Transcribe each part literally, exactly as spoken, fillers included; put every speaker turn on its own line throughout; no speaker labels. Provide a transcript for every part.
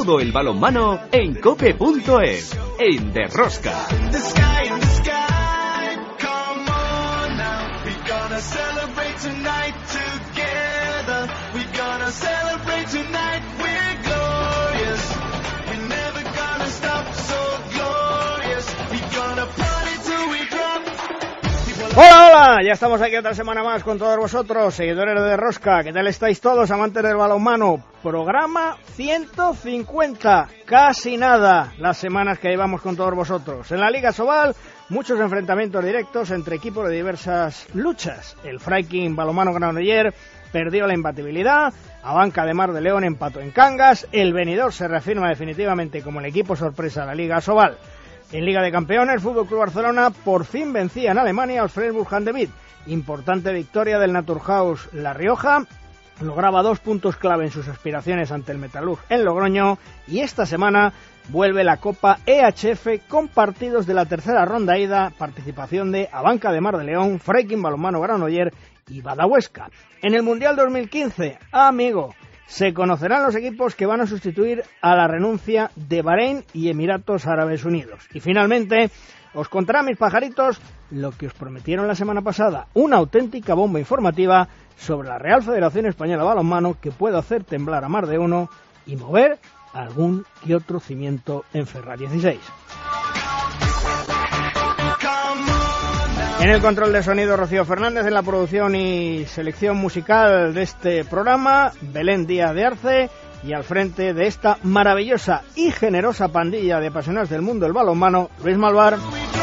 Todo el balonmano en cope punto es, en De Rosca.
Hola, hola, ya estamos aquí otra semana más con todos vosotros, seguidores de De Rosca. ¿Qué tal estáis todos, amantes del balonmano? Programa ciento cincuenta, casi nada las semanas que llevamos con todos vosotros. En la Liga Sobal, muchos enfrentamientos directos entre equipos de diversas luchas. El Freiking Balonmano Granollers perdió la imbatibilidad, Abanca de Mar de León empató en Cangas, el Benidorm se reafirma definitivamente como el equipo sorpresa de la Liga Sobal. En Liga de Campeones, Fútbol Club Barcelona por fin vencía en Alemania al Freiburg Handewitt. Importante victoria del Naturhaus La Rioja. Lograba dos puntos clave en sus aspiraciones ante el Metalurg en Logroño. Y esta semana vuelve la Copa E H F con partidos de la tercera ronda ida. Participación de Abanca de Mar de León, Freiking Balonmano Granollers y Bada Huesca. En el Mundial dos mil quince, amigo, se conocerán los equipos que van a sustituir a la renuncia de Bahrein y Emiratos Árabes Unidos. Y finalmente, os contará, mis pajaritos, lo que os prometieron la semana pasada, una auténtica bomba informativa sobre la Real Federación Española de Balonmano que puede hacer temblar a más de uno y mover algún que otro cimiento en Ferraz dieciséis. En el control de sonido, Rocío Fernández, en la producción y selección musical de este programa, Belén Díaz de Arce, y al frente de esta maravillosa y generosa pandilla de apasionados del mundo del balonmano, Luis Malvar.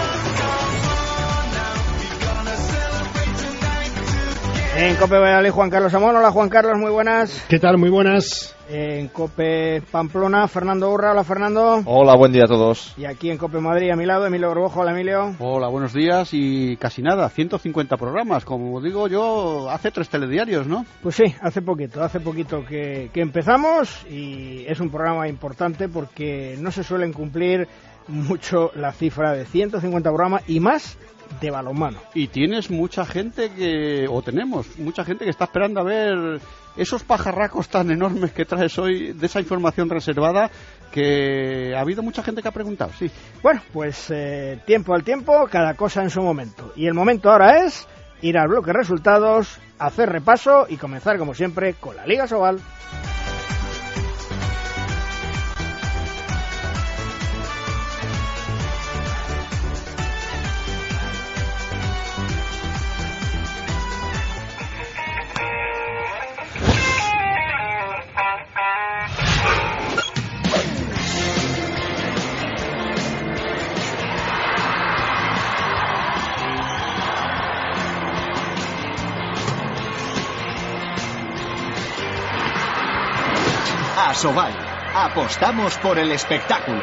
En Cope Valladolid, Juan Carlos Amón. Hola, Juan Carlos, muy buenas.
¿Qué tal? Muy buenas.
En Cope Pamplona, Fernando Urra. Hola, Fernando.
Hola, buen día a todos.
Y aquí en Cope Madrid, a mi lado, Emilio Borbojo. Hola, Emilio.
Hola, buenos días. Y casi nada, ciento cincuenta programas. Como digo yo, hace tres telediarios, ¿no?
Pues sí, hace poquito, hace poquito que, que empezamos, y es un programa importante porque no se suelen cumplir mucho la cifra de ciento cincuenta programas y más de balonmano.
Y tienes mucha gente que, o tenemos mucha gente que está esperando a ver esos pajarracos tan enormes que traes hoy, de esa información reservada, que ha habido mucha gente que ha preguntado, sí.
Bueno, pues eh, tiempo al tiempo, cada cosa en su momento. Y el momento ahora es ir al bloque resultados, hacer repaso y comenzar como siempre con la Liga Sobal.
Sobal, apostamos por el espectáculo.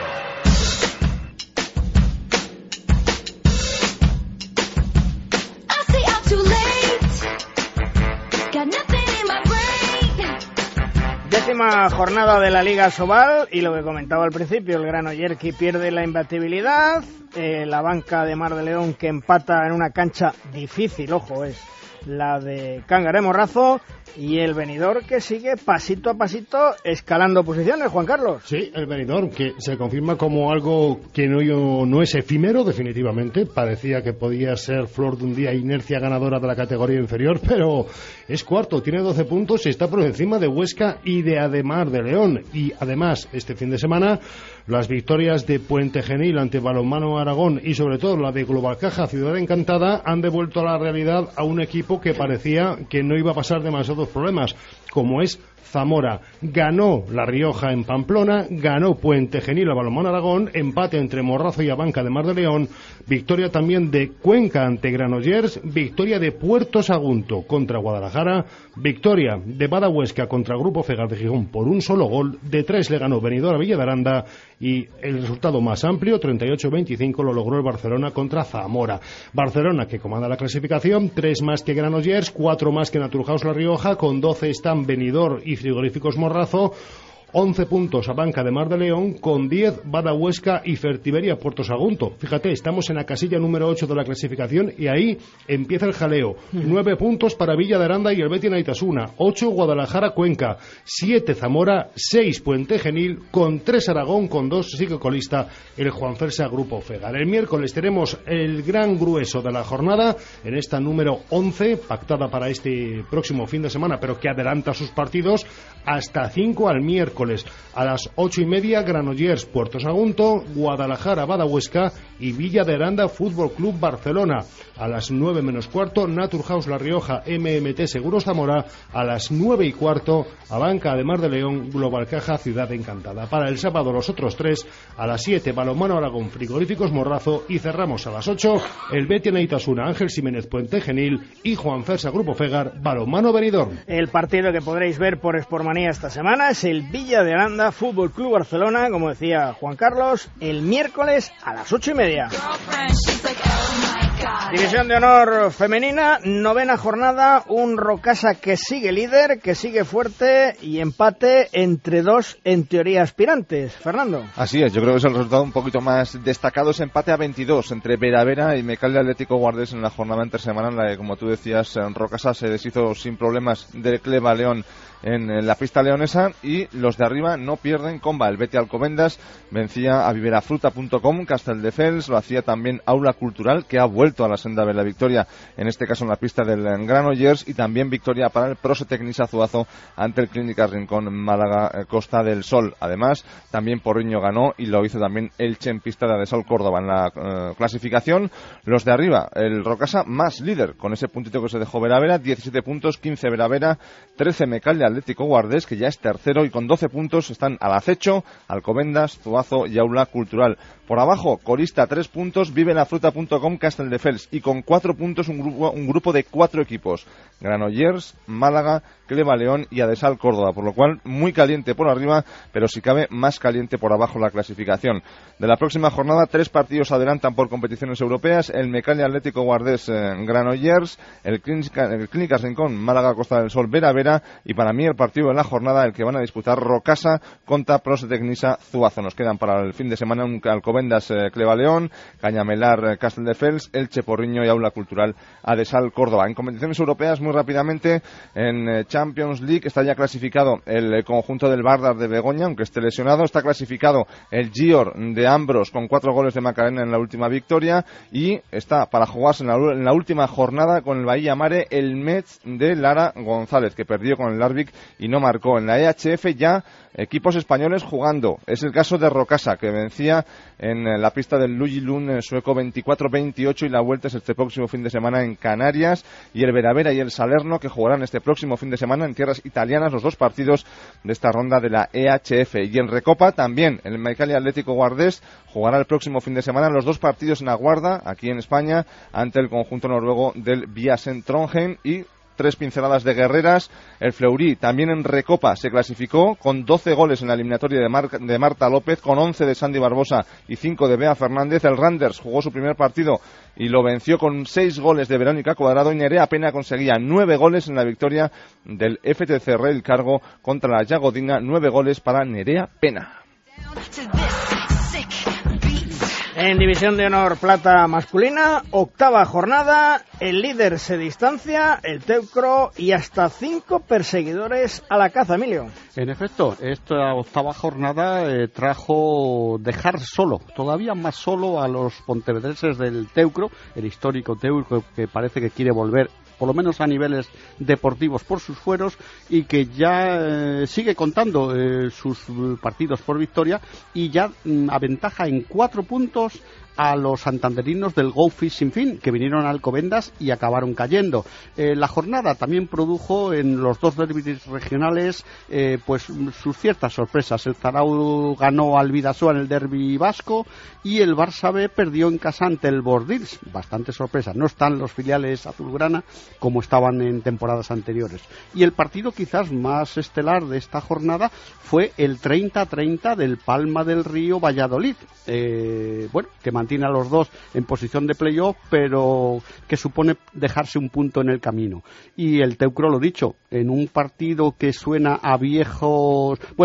Décima jornada de la Liga Sobal, y lo que comentaba al principio, el Granollers que pierde la imbatibilidad, eh, la Banca de Mar de León que empata en una cancha difícil, ojo, es la de Cángar Morrazo, y el Benidorm que sigue pasito a pasito escalando posiciones, Juan Carlos.
Sí, el Benidorm que se confirma como algo que no, no es efímero, definitivamente. Parecía que podía ser flor de un día, inercia ganadora de la categoría inferior, pero es cuarto, tiene doce puntos y está por encima de Huesca y de Ademar de León. Y además, este fin de semana, las victorias de Puente Genil ante Balonmano Aragón y sobre todo la de Global Caja Ciudad Encantada han devuelto a la realidad a un equipo que parecía que no iba a pasar demasiados problemas, como es Zamora. Ganó La Rioja en Pamplona, ganó Puente Genil a Balonmano Aragón, empate entre Morrazo y Abanca de Mar de León, victoria también de Cuenca ante Granollers, victoria de Puerto Sagunto contra Guadalajara, victoria de Bada Huesca contra Grupo Fegar de Gijón por un solo gol, de tres le ganó Benidorm a Villa de Aranda, y el resultado más amplio, treinta y ocho a veinticinco, lo logró el Barcelona contra Zamora. Barcelona, que comanda la clasificación, tres más que Granollers, cuatro más que Naturhaus La Rioja, con doce están Benidorm y Frigoríficos Morrazo, once puntos a Banca de Mar de León, con diez Bada Huesca y Fertiberia Puerto Sagunto. Fíjate, estamos en la casilla número ocho de la clasificación y ahí empieza el jaleo. nueve puntos para Villa de Aranda y el Betis Naitasuna, ocho Guadalajara Cuenca, siete Zamora, seis Puente Genil, con tres Aragón, con dos sigue colista el Juan Fersa Grupo Fegar. El miércoles tenemos el gran grueso de la jornada en esta número once, pactada para este próximo fin de semana, pero que adelanta sus partidos hasta cinco al miércoles. A las ocho y media, Granollers Puerto Sagunto, Guadalajara Bada Huesca y Villa de Aranda Fútbol Club Barcelona. A las nueve menos cuarto, Naturhaus La Rioja M M T Seguros Zamora. A las nueve y cuarto, Abanca de Mar de León Global Caja Ciudad Encantada. Para el sábado los otros tres, a las siete Balonmano Aragón Frigoríficos Morrazo, y cerramos a las ocho el Betis Naitasuna Ángel Ximénez Puente Genil y Juan Fersa Grupo Fegar Balonmano Benidorm.
El partido que podréis ver por Sportmanía esta semana es el Villa de Aranda Fútbol Club Barcelona, como decía Juan Carlos, el miércoles a las ocho y media. División de honor femenina, novena jornada, un Rocasa que sigue líder, que sigue fuerte y empate entre dos, en teoría, aspirantes. Fernando.
Así es, yo creo que es el resultado un poquito más destacado, es empate a veintidós entre Veravera y Mecal de Atlético Guardés en la jornada intersemana, en la que, como tú decías, Rocasa se deshizo sin problemas del Cleva León en la pista leonesa, y los de arriba no pierden comba. El Betis Alcobendas vencía a viverafruta punto com, Castelldefels lo hacía también Aula Cultural, que ha vuelto a la senda de la victoria, en este caso en la pista del Granollers, y también victoria para el Prose Tecnisa Zuazo ante el Clínicas Rincón Málaga eh, Costa del Sol. Además, también Porriño ganó, y lo hizo también Elche en pista de Adesol Córdoba. En la eh, clasificación, los de arriba, el Rocasa más líder, con ese puntito que se dejó Veravera, diecisiete puntos, quince Veravera, trece Mecal de Atlético Guardés, que ya es tercero, y con doce puntos están al acecho Alcobendas, Zuazo y Aula Cultural. Por abajo, colista, tres puntos, viverafruta punto com, Castelldefels, y con cuatro puntos un grupo, un grupo de cuatro equipos: Granollers, Málaga, Cleva León y Adesal Córdoba, por lo cual muy caliente por arriba, pero si cabe más caliente por abajo la clasificación. De la próxima jornada, tres partidos adelantan por competiciones europeas: el Mecal Atlético Guardés eh, Granollers, el, Clínica, el Clínicas Rincón Málaga Costa del Sol Veravera, y para mí el partido de la jornada, el que van a disputar Rocasa contra Prose Tecnisa Zuazo. Nos quedan para el fin de semana un Alcobendas eh, Cleva León, Cañamelar eh, Castelldefels, Elche Porriño y Aula Cultural Adesal Córdoba. En competiciones europeas, muy rápidamente, en eh, Champions League está ya clasificado el eh, conjunto del Vardar de Begoña, aunque esté lesionado. Está clasificado el Gior de Ambros con cuatro goles de Macarena en la última victoria, y está para jugarse en la, en la última jornada con el Bahía Mare el Metz de Lara González, que perdió con el Larvik y no marcó. En la E H F ya equipos españoles jugando. Es el caso de Rocasa, que vencía en la pista del Lujilun sueco veinticuatro veintiocho, y la vuelta es este próximo fin de semana en Canarias, y el Veravera y el Salerno, que jugarán este próximo fin de semana en tierras italianas los dos partidos de esta ronda de la E H F. Y en Recopa también el Mecal Atlético Guardés jugará el próximo fin de semana los dos partidos en Aguarda, aquí en España, ante el conjunto noruego del Viasen Trondheim. Y tres pinceladas de guerreras. El Fleury también en Recopa se clasificó con doce goles en la eliminatoria de, Mar de Marta López, con once de Sandy Barbosa y cinco de Bea Fernández. El Randers jugó su primer partido y lo venció con seis goles de Verónica Cuadrado, y Nerea Pena conseguía nueve goles en la victoria del F T C Rail Cargo contra la Yagodina. Nueve goles para Nerea Pena.
En División de Honor Plata masculina, octava jornada, el líder se distancia, el Teucro, y hasta cinco perseguidores a la caza, Emilio.
En efecto, esta octava jornada eh, trajo dejar solo, todavía más solo, a los pontevedreses del Teucro, el histórico Teucro, que parece que quiere volver, por lo menos a niveles deportivos, por sus fueros, y que ya eh, sigue contando eh, sus partidos por victoria, y ya mm, aventaja en cuatro puntos a los santanderinos del Go Fish Sin Fin, que vinieron a Alcobendas y acabaron cayendo. Eh, la jornada también produjo en los dos derbis regionales eh, pues sus ciertas sorpresas. El Zarau ganó al Bidasoa en el derbi vasco, y el Barça B perdió en casa ante el Bordils. Bastante sorpresa. No están los filiales azulgrana como estaban en temporadas anteriores. Y el partido quizás más estelar de esta jornada fue el treinta a treinta del Palma del Río Valladolid. Eh, bueno, que mantiene a los dos en posición de playoff, pero que supone dejarse un punto en el camino. Y el Teucro, lo dicho, en un partido que suena a viejos... Bueno,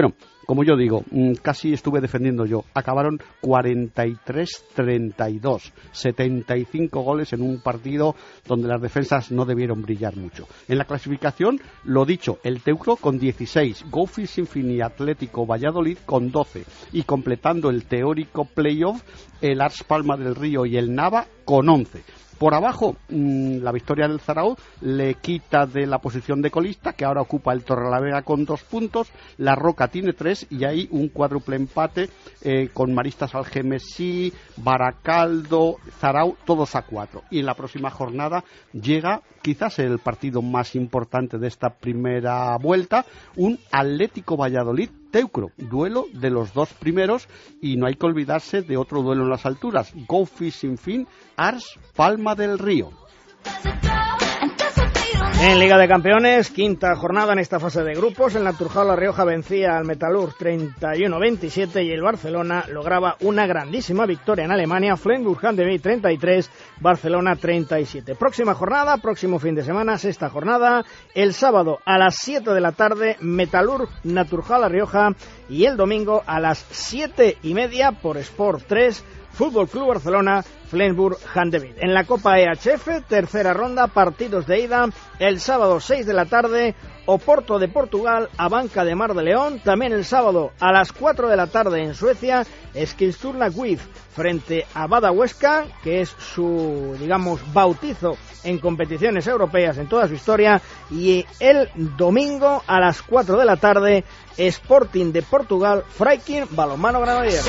como yo digo, casi estuve defendiendo yo, acabaron cuarenta y tres treinta y dos, setenta y cinco goles en un partido donde las defensas no debieron brillar mucho. En la clasificación, lo dicho, el Teucro con dieciséis, Go Fishing Fin y Atlético Valladolid con doce, y completando el teórico playoff, el Ars Palma del Río y el Nava con once. Por abajo, mmm, la victoria del Zarauz le quita de la posición de colista, que ahora ocupa el Torrelavega con dos puntos, La Roca tiene tres, y hay un cuádruple empate eh, con Maristas Algemesí, Baracaldo, Zarauz, todos a cuatro. Y en la próxima jornada llega quizás el partido más importante de esta primera vuelta, un Atlético Valladolid Teucro, duelo de los dos primeros, y no hay que olvidarse de otro duelo en las alturas, Go Fishing Fin, Ars Palma del Río.
En Liga de Campeones, quinta jornada en esta fase de grupos, el Naturjao La Rioja vencía al Metalurg treinta y uno veintisiete y el Barcelona lograba una grandísima victoria en Alemania, Flensburg-Handewitt treinta y tres, Barcelona treinta y siete. Próxima jornada, próximo fin de semana, sexta jornada, el sábado a las siete de la tarde, Metalurg Naturjao La Rioja, y el domingo a las siete y media por Sport tres, Fútbol Club Barcelona, Flensburg-Handewitt. En la Copa E H F, tercera ronda, partidos de ida, el sábado seis de la tarde, Oporto de Portugal, Abanca de Mar de León. También el sábado a las cuatro de la tarde en Suecia, Eskilstuna Guif frente a Bada Huesca, que es su, digamos, bautizo en competiciones europeas en toda su historia. Y el domingo a las cuatro de la tarde, Sporting de Portugal, Freikin Balonmano Granollers.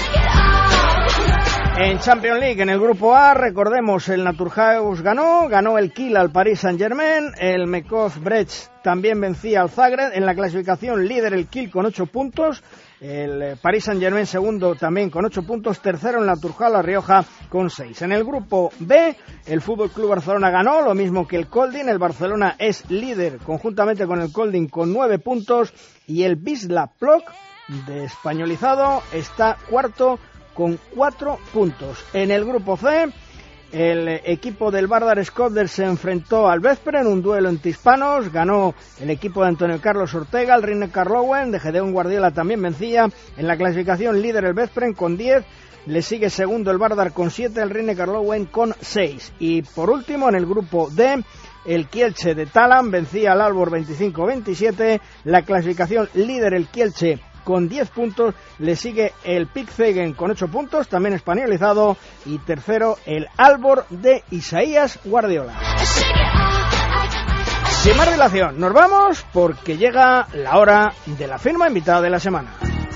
En Champions League, en el grupo A, recordemos, el Naturhaus ganó, ganó el Kiel al Paris Saint-Germain, el Mekov Brest también vencía al Zagreb. En la clasificación, líder el Kiel con ocho puntos, el Paris Saint-Germain segundo también con ocho puntos, tercero el Naturhaus La Rioja con seis. En el grupo B, el Fútbol Club Barcelona ganó, lo mismo que el Kolding, el Barcelona es líder conjuntamente con el Kolding con nueve puntos, y el Wisla Plock, de españolizado, está cuarto con cuatro puntos. En el grupo C, el equipo del Vardar Skodder se enfrentó al Veszprém en un duelo entre hispanos, ganó el equipo de Antonio Carlos Ortega, el Rijeka Lowen de Gedeón Guardiola también vencía. En la clasificación, líder el Veszprém con diez, le sigue segundo el Vardar con siete, el Rijeka Lowen con seis. Y por último, en el grupo D, el Kielce de Talan vencía al Aalborg veinticinco veintisiete, la clasificación, líder el Kielce con diez puntos, le sigue el Pickzegen con ocho puntos, también españolizado, y tercero el Aalborg de Isaías Guardiola. Sin más dilación, nos vamos porque llega la hora de la firma invitada de la semana.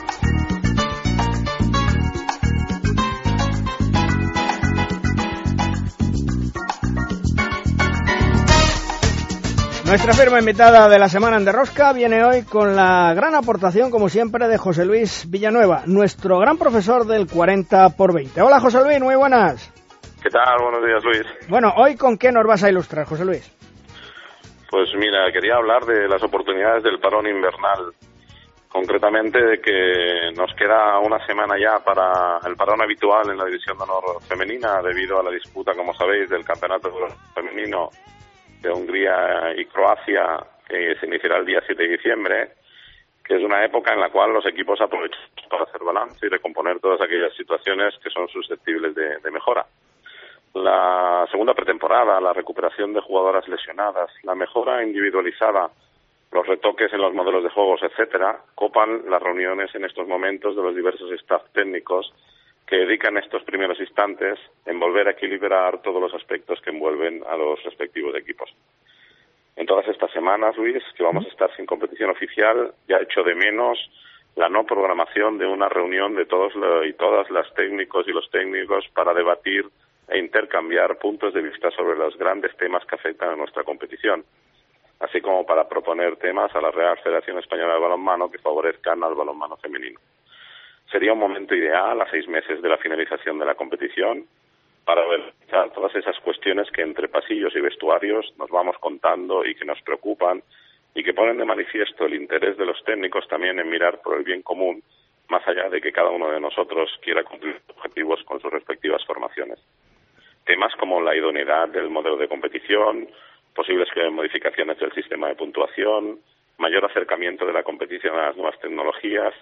Nuestra firma invitada de la semana en Derrosca viene hoy con la gran aportación, como siempre, de José Luis Villanueva, nuestro gran profesor del cuarenta por veinte. Hola, José Luis, muy buenas.
¿Qué tal? Buenos días, Luis.
Bueno, ¿hoy con qué nos vas a ilustrar, José Luis?
Pues mira, quería hablar de las oportunidades del parón invernal, concretamente de que nos queda una semana ya para el parón habitual en la División de Honor femenina, debido a la disputa, como sabéis, del Campeonato Femenino de Hungría y Croacia, que se iniciará el día siete de diciembre, que es una época en la cual los equipos aprovechan para hacer balance y recomponer todas aquellas situaciones que son susceptibles de, de mejora. La segunda pretemporada, la recuperación de jugadoras lesionadas, la mejora individualizada, los retoques en los modelos de juegos, etcétera, copan las reuniones en estos momentos de los diversos staff técnicos que dedican estos primeros instantes en volver a equilibrar todos los aspectos que envuelven a los respectivos equipos. En todas estas semanas, Luis, que vamos a estar sin competición oficial, ya echo de menos la no programación de una reunión de todos y todas las técnicos y los técnicos para debatir e intercambiar puntos de vista sobre los grandes temas que afectan a nuestra competición, así como para proponer temas a la Real Federación Española de Balonmano que favorezcan al balonmano femenino. Sería un momento ideal, a seis meses de la finalización de la competición, para ver todas esas cuestiones que entre pasillos y vestuarios nos vamos contando y que nos preocupan y que ponen de manifiesto el interés de los técnicos también en mirar por el bien común, más allá de que cada uno de nosotros quiera cumplir objetivos con sus respectivas formaciones. Temas como la idoneidad del modelo de competición, posibles modificaciones del sistema de puntuación, mayor acercamiento de la competición a las nuevas tecnologías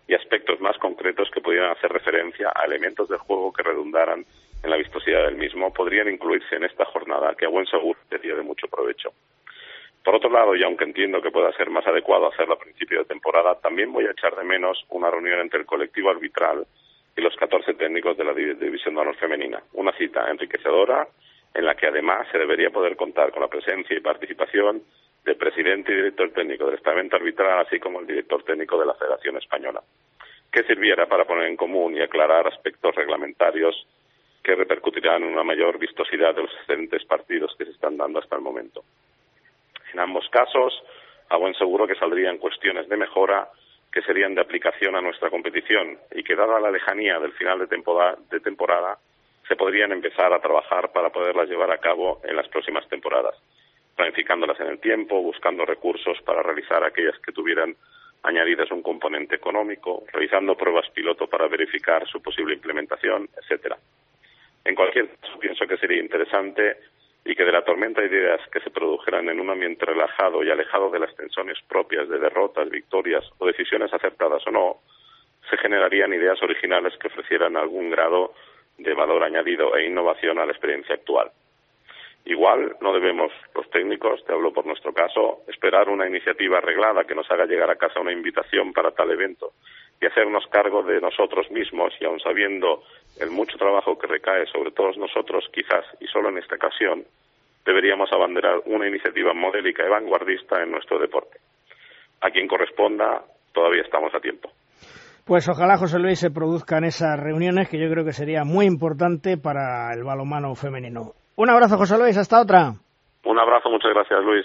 y aspectos más concretos que pudieran hacer referencia a elementos del juego que redundaran en la vistosidad del mismo, podrían incluirse en esta jornada, que a buen seguro sería de mucho provecho. Por otro lado, y aunque entiendo que pueda ser más adecuado hacerlo a principio de temporada, también voy a echar de menos una reunión entre el colectivo arbitral y los catorce técnicos de la División de Honor Femenina. Una cita enriquecedora en la que además se debería poder contar con la presencia y participación del presidente y director técnico del estamento arbitral, así como el director técnico de la Federación Española, que sirviera para poner en común y aclarar aspectos reglamentarios que repercutirán en una mayor vistosidad de los excelentes partidos que se están dando hasta el momento. En ambos casos, a buen seguro que saldrían cuestiones de mejora que serían de aplicación a nuestra competición y que, dada la lejanía del final de temporada, de temporada, se podrían empezar a trabajar para poderlas llevar a cabo en las próximas temporadas, planificándolas en el tiempo, buscando recursos para realizar aquellas que tuvieran añadidas un componente económico, realizando pruebas piloto para verificar su posible implementación, etcétera. En cualquier caso, pienso que sería interesante y que de la tormenta de ideas que se produjeran en un ambiente relajado y alejado de las tensiones propias de derrotas, victorias o decisiones acertadas o no, se generarían ideas originales que ofrecieran algún grado de valor añadido e innovación a la experiencia actual. Igual no debemos, los técnicos, te hablo por nuestro caso, esperar una iniciativa arreglada que nos haga llegar a casa una invitación para tal evento y hacernos cargo de nosotros mismos, y aun sabiendo el mucho trabajo que recae sobre todos nosotros, quizás, y solo en esta ocasión, deberíamos abanderar una iniciativa modélica y vanguardista en nuestro deporte. A quien corresponda, todavía estamos a tiempo.
Pues ojalá, José Luis, se produzcan esas reuniones, que yo creo que sería muy importante para el balonmano femenino. Un abrazo, José Luis, hasta otra.
Un abrazo, muchas gracias, Luis.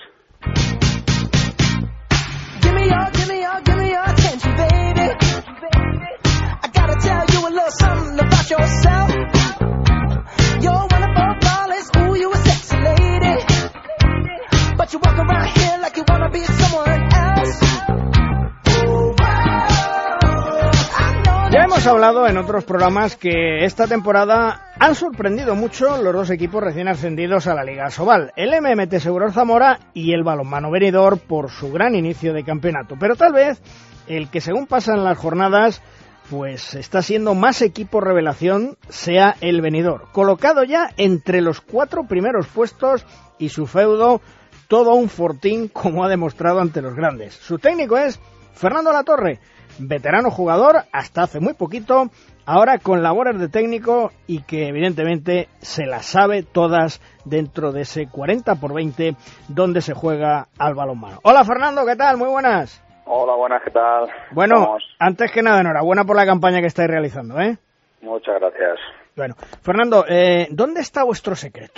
Ya hemos hablado en otros programas que esta temporada han sorprendido mucho los dos equipos recién ascendidos a la Liga Asobal, el M M T Seguros Zamora y el Balonmano Benidorm, por su gran inicio de campeonato. Pero tal vez el que, según pasan las jornadas, pues está siendo más equipo revelación, sea el Benidorm, colocado ya entre los cuatro primeros puestos, y su feudo todo un fortín, como ha demostrado ante los grandes. Su técnico es Fernando Latorre, veterano jugador hasta hace muy poquito, ahora con labores de técnico, y que evidentemente se las sabe todas dentro de ese cuarenta por veinte donde se juega al balonmano. Hola Fernando, ¿qué tal? Muy buenas.
Hola, buenas, ¿qué tal?
Bueno,
Vamos.
Antes que nada, enhorabuena por la campaña que estáis realizando, ¿eh?
Muchas gracias.
Bueno, Fernando, eh, ¿dónde está vuestro secreto?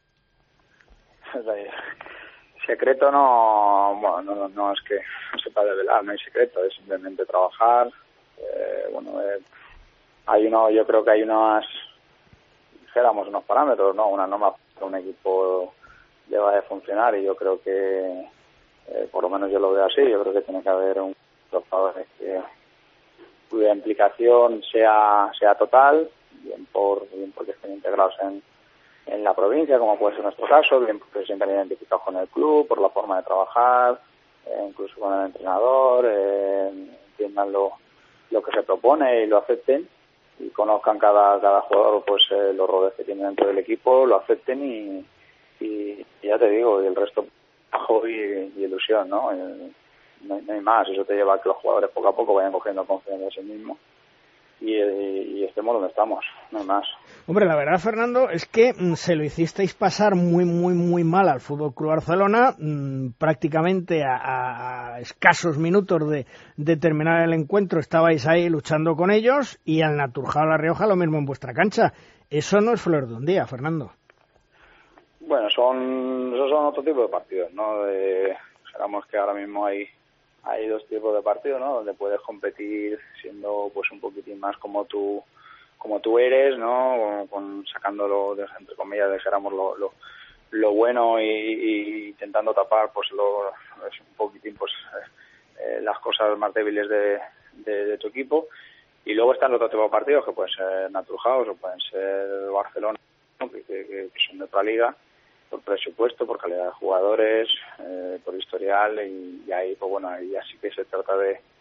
Secreto no, bueno, no, no es que no sepa develar, no hay secreto, es simplemente trabajar. Eh, bueno, eh, hay uno, yo creo que hay unas, dijéramos, unos parámetros, ¿no? Una norma para un equipo deba de funcionar, y yo creo que, eh, por lo menos yo lo veo así, yo creo que tiene que haber un jugadores que cuya implicación sea sea total, bien por bien porque estén integrados en en la provincia, como puede ser nuestro caso, bien porque se sientan identificados con el club, por la forma de trabajar, eh, incluso con el entrenador, eh, entiendan lo, lo que se propone y lo acepten, y conozcan cada cada jugador pues eh, los roles que tiene dentro del equipo, lo acepten, y, y, y ya te digo, y el resto trabajo y, y ilusión, ¿no? Eh, no, no hay más, eso te lleva a que los jugadores poco a poco vayan cogiendo confianza en sí mismos. Y, y, y estemos donde estamos, no hay más.
Hombre, la verdad, Fernando, es que mm, se lo hicisteis pasar muy, muy, muy mal al F C Barcelona, mmm, prácticamente a, a escasos minutos de, de terminar el encuentro estabais ahí luchando con ellos, y al Naturjao La Rioja lo mismo en vuestra cancha. Eso no es flor de un día, Fernando.
Bueno, son esos son otro tipo de partidos, ¿no? De, esperamos que ahora mismo hay hay dos tipos de partidos, ¿no? Donde puedes competir siendo pues un poquitín más como tú como tú eres, ¿no? Con, con sacándolo de, entre comillas, dejáramos lo, lo lo bueno, y, y intentando tapar pues lo es un poquitín pues eh, las cosas más débiles de, de, de tu equipo. Y luego están los otros tipos de partidos, que pueden ser Naturjao o pueden ser Barcelona, ¿no? que, que, que son de otra liga, por presupuesto, por calidad de jugadores, eh, por historial, y, y ahí, pues bueno, ahí así que se trata de,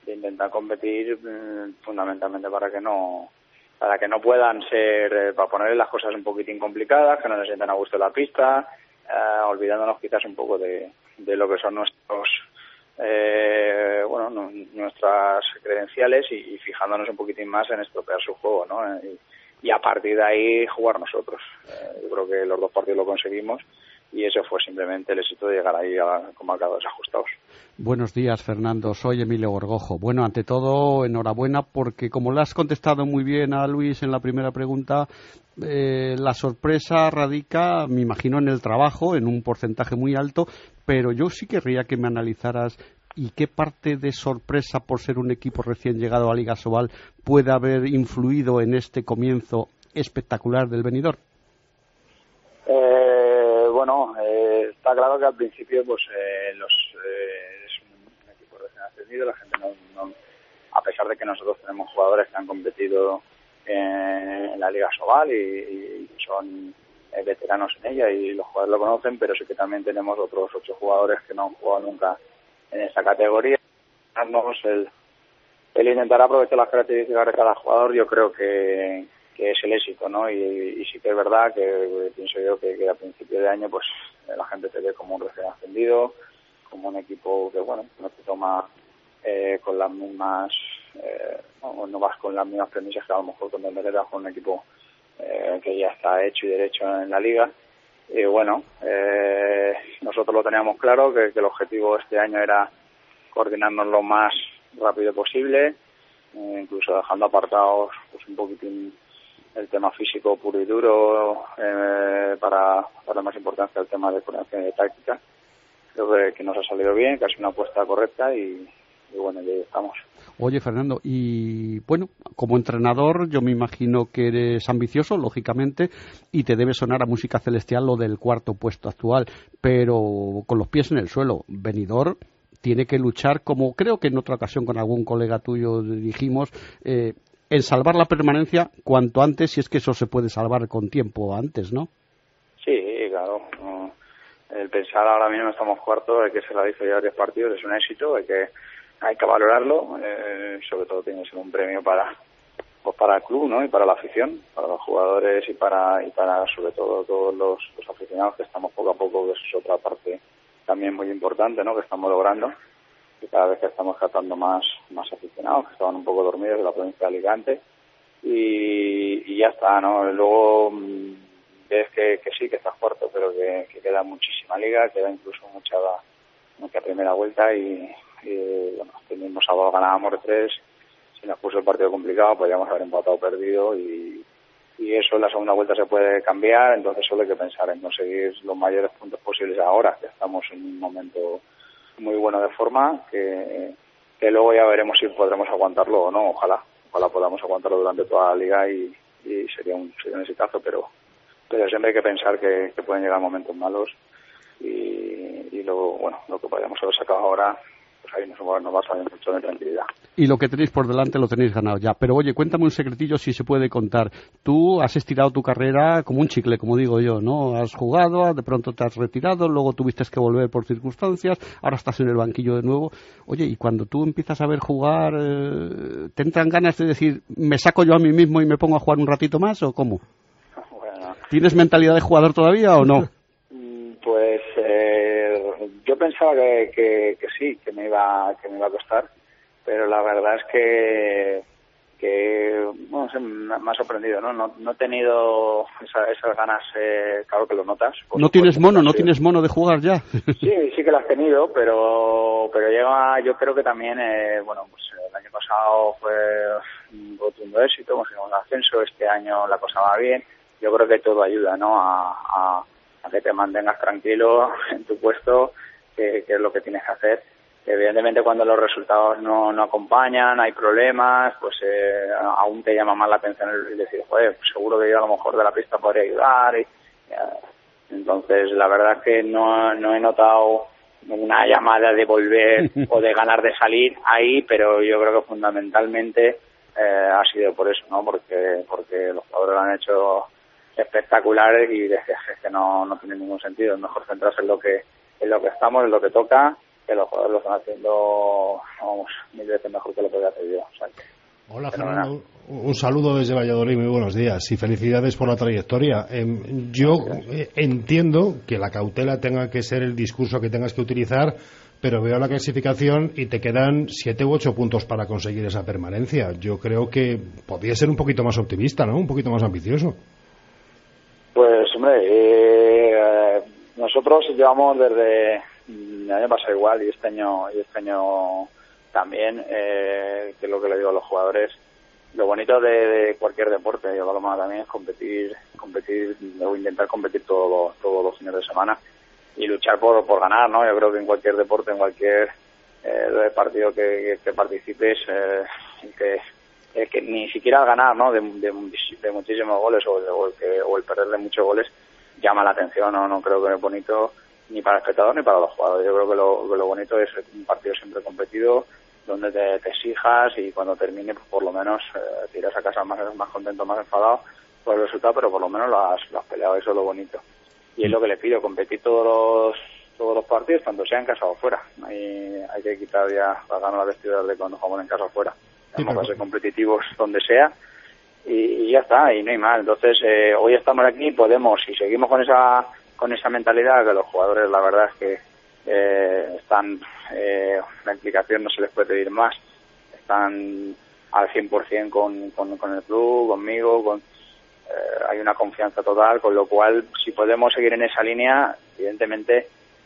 de intentar competir eh, fundamentalmente para que no para que no puedan ser, eh, para poner las cosas un poquitín complicadas, que no se sientan a gusto en la pista, eh, olvidándonos quizás un poco de, de lo que son nuestros eh, bueno no, nuestras credenciales y, y fijándonos un poquitín más en estropear su juego, ¿no? Y, y a partir de ahí jugar nosotros. Eh, yo creo que los dos partidos lo conseguimos y eso fue simplemente el éxito de llegar ahí a, con marcadores ajustados.
Buenos días, Fernando. Soy Emilio Gorgojo. Bueno, ante todo, enhorabuena porque como le has contestado muy bien a Luis en la primera pregunta, eh, la sorpresa radica, me imagino, en el trabajo, en un porcentaje muy alto, pero yo sí querría que me analizaras y qué parte de sorpresa por ser un equipo recién llegado a Liga Sobal puede haber influido en este comienzo espectacular del Benidorm.
Eh, bueno, eh, está claro que al principio pues eh, los eh, es un equipo recién ascendido, la gente no, no, a pesar de que nosotros tenemos jugadores que han competido en, en la Liga Sobal y, y son eh, veteranos en ella y los jugadores lo conocen, pero sí que también tenemos otros ocho jugadores que no han jugado nunca en esa categoría. El, el intentar aprovechar las características de cada jugador yo creo que que es el éxito, ¿no? Y, y sí que es verdad que pienso yo que, que a principio de año pues la gente te ve como un recién ascendido, como un equipo que, bueno, no te toma eh, con las mismas, eh, no, no vas con las mismas premisas que a lo mejor cuando te quedas con un equipo eh, que ya está hecho y derecho en la liga. Y bueno, eh, nosotros lo teníamos claro, que, que el objetivo este año era coordinarnos lo más rápido posible, eh, incluso dejando apartados pues un poquitín el tema físico puro y duro eh, para darle más importancia al tema de coordinación y de táctica. Creo que, que nos ha salido bien, que ha sido una apuesta correcta y, y bueno, ya estamos.
Oye, Fernando, y bueno, como entrenador yo me imagino que eres ambicioso, lógicamente, y te debe sonar a música celestial lo del cuarto puesto actual, pero con los pies en el suelo. Benidorm tiene que luchar, como creo que en otra ocasión con algún colega tuyo dijimos, eh, en salvar la permanencia cuanto antes, si es que eso se puede salvar con tiempo antes, ¿no?
Sí, claro. No. El pensar ahora mismo estamos cuartos, hay que se la hizo ya varios partidos, es un éxito, hay que hay que valorarlo, eh, sobre todo tiene que ser un premio para pues para el club, ¿no? Y para la afición, para los jugadores y para y para sobre todo todos los, los aficionados que estamos poco a poco, que es otra parte también muy importante, ¿no? Que estamos logrando. Y cada vez que estamos captando más más aficionados, que estaban un poco dormidos de la provincia de Alicante, y, y ya está, ¿no? Luego mmm, ves que, que sí, que estás cuarto, pero que, que queda muchísima liga, queda incluso mucha mucha primera vuelta, y, y bueno, este mismo sábado ganábamos de tres, si nos puso el partido complicado, podríamos haber empatado o perdido, y, y eso en la segunda vuelta se puede cambiar, entonces solo hay que pensar en conseguir los mayores puntos posibles ahora, que estamos en un momento muy bueno de forma, que, que luego ya veremos si podremos aguantarlo o no. Ojalá, ojalá podamos aguantarlo durante toda la liga y, y sería un sería un exitazo, pero pero siempre hay que pensar que, que pueden llegar momentos malos y, y luego, bueno, lo que podríamos haber sacado ahora, pues ahí nos, nos va a salir mucho de tranquilidad.
Y lo que tenéis por delante lo tenéis ganado ya. Pero oye, cuéntame un secretillo si se puede contar. Tú has estirado tu carrera como un chicle, como digo yo, ¿no? Has jugado, de pronto te has retirado, luego tuviste que volver por circunstancias, ahora estás en el banquillo de nuevo. Oye, y cuando tú empiezas a ver jugar, eh, ¿te entran ganas de decir, me saco yo a mí mismo y me pongo a jugar un ratito más o cómo?
Bueno.
¿Tienes mentalidad de jugador todavía o no?
Pues eh, yo pensaba que, que, que sí, que me iba que me iba a costar, pero la verdad es que que bueno, no sé, me ha sorprendido, ¿no? No, no he tenido esa, esas ganas, eh, claro que lo notas.
¿No tienes mono? ¿No tienes mono de jugar ya?
Sí, sí que lo has tenido, pero pero llega, yo creo que también, eh, bueno, pues el año pasado fue un rotundo éxito, conseguimos un ascenso, este año la cosa va bien. Yo creo que todo ayuda, ¿no? A, a, a que te mantengas tranquilo en tu puesto, que, que es lo que tienes que hacer. Evidentemente, cuando los resultados no, no acompañan, hay problemas, pues eh, aún te llama más la atención el decir, joder, pues seguro que yo a lo mejor de la pista podría ayudar. Y, ya. Entonces, la verdad es que no, no he notado una llamada de volver o de ganar de salir ahí, pero yo creo que fundamentalmente eh, ha sido por eso, ¿no? Porque porque los jugadores lo han hecho espectaculares y desde que no, no tiene ningún sentido. Es mejor centrarse en lo que en lo que estamos, en lo que toca, que los jugadores lo están haciendo, vamos, mil veces mejor que lo podía hacer yo. O sea, que,
Hola, Fernando. Un saludo desde Valladolid, muy buenos días y felicidades por la trayectoria. Eh, yo eh, entiendo que la cautela tenga que ser el discurso que tengas que utilizar, pero veo la clasificación y te quedan siete u ocho puntos para conseguir esa permanencia. Yo creo que podría ser un poquito más optimista, ¿no? Un poquito más ambicioso.
Pues, hombre, eh, nosotros llevamos desde el año pasado igual y este año y este año también, eh, que es lo que le digo a los jugadores. Lo bonito de, de cualquier deporte, y el balonmano también, es competir, competir o intentar competir todos los, todos los fines de semana y luchar por, por ganar, ¿no? Yo creo que en cualquier deporte, en cualquier eh, partido que, que, que participes, eh, que, eh, que ni siquiera al ganar, ¿no? De, de, de muchísimos goles o, o, el que, o el perderle muchos goles llama la atención, ¿no? No creo que es bonito ni para el espectador ni para los jugadores. Yo creo que lo, que lo bonito es un partido siempre competido, donde te, te exijas y cuando termine, pues por lo menos eh, te irás a casa más, más contento, más enfadado por el resultado, pero por lo menos lo has, lo has peleado, eso es lo bonito. Y es lo que le pido, competir todos los todos los partidos, tanto sea en casa o fuera. Hay, hay que quitar ya las ganas vestidas de cuando jugamos en casa o fuera. Tenemos que ser competitivos donde sea y, y ya está, y no hay más. Entonces, eh, hoy estamos aquí, podemos, y seguimos con esa con esa mentalidad, que los jugadores, la verdad es que eh, están, eh, la implicación no se les puede pedir más, están al cien por ciento con, con, con el club, conmigo, con eh, hay una confianza total, con lo cual, si podemos seguir en esa línea, evidentemente,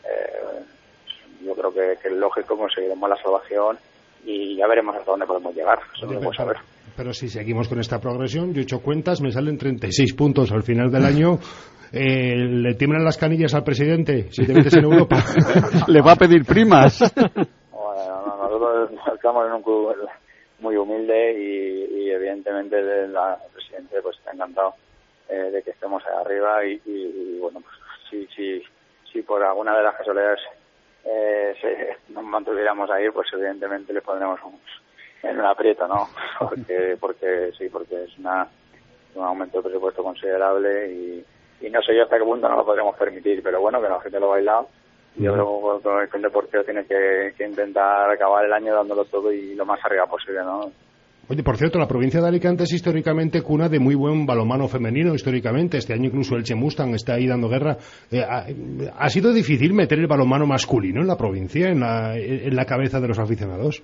eh, yo creo que, que es lógico, conseguiremos la salvación y ya veremos hasta dónde podemos llegar. Eso
Oye,
no lo puedo saber.
Pero si seguimos con esta progresión, yo he hecho cuentas, me salen treinta y seis puntos al final del año. Eh, ¿Le tiemblan las canillas al presidente si te metes en Europa?
Le va a pedir primas.
Bueno, no, nosotros estamos en un club muy humilde y, y evidentemente el, la, el presidente pues está encantado eh, de que estemos ahí arriba y, y, y bueno, pues si, si, si por alguna de las casualidades eh, se, nos mantuviéramos ahí, pues evidentemente le pondremos un, en un aprieto, ¿no? Porque, porque sí, porque es una, un aumento de presupuesto considerable y y no sé yo hasta qué punto no lo podremos permitir, pero bueno, que la gente lo ha bailado. Y yo creo que el deportero tiene que, que intentar acabar el año dándolo todo y lo más arriba posible, ¿no?
Oye, por cierto, la provincia de Alicante es históricamente cuna de muy buen balonmano femenino, históricamente. Este año incluso el Che Mustang está ahí dando guerra. Eh, ha, ¿Ha sido difícil meter el balonmano masculino en la provincia, en la, en la cabeza de los aficionados?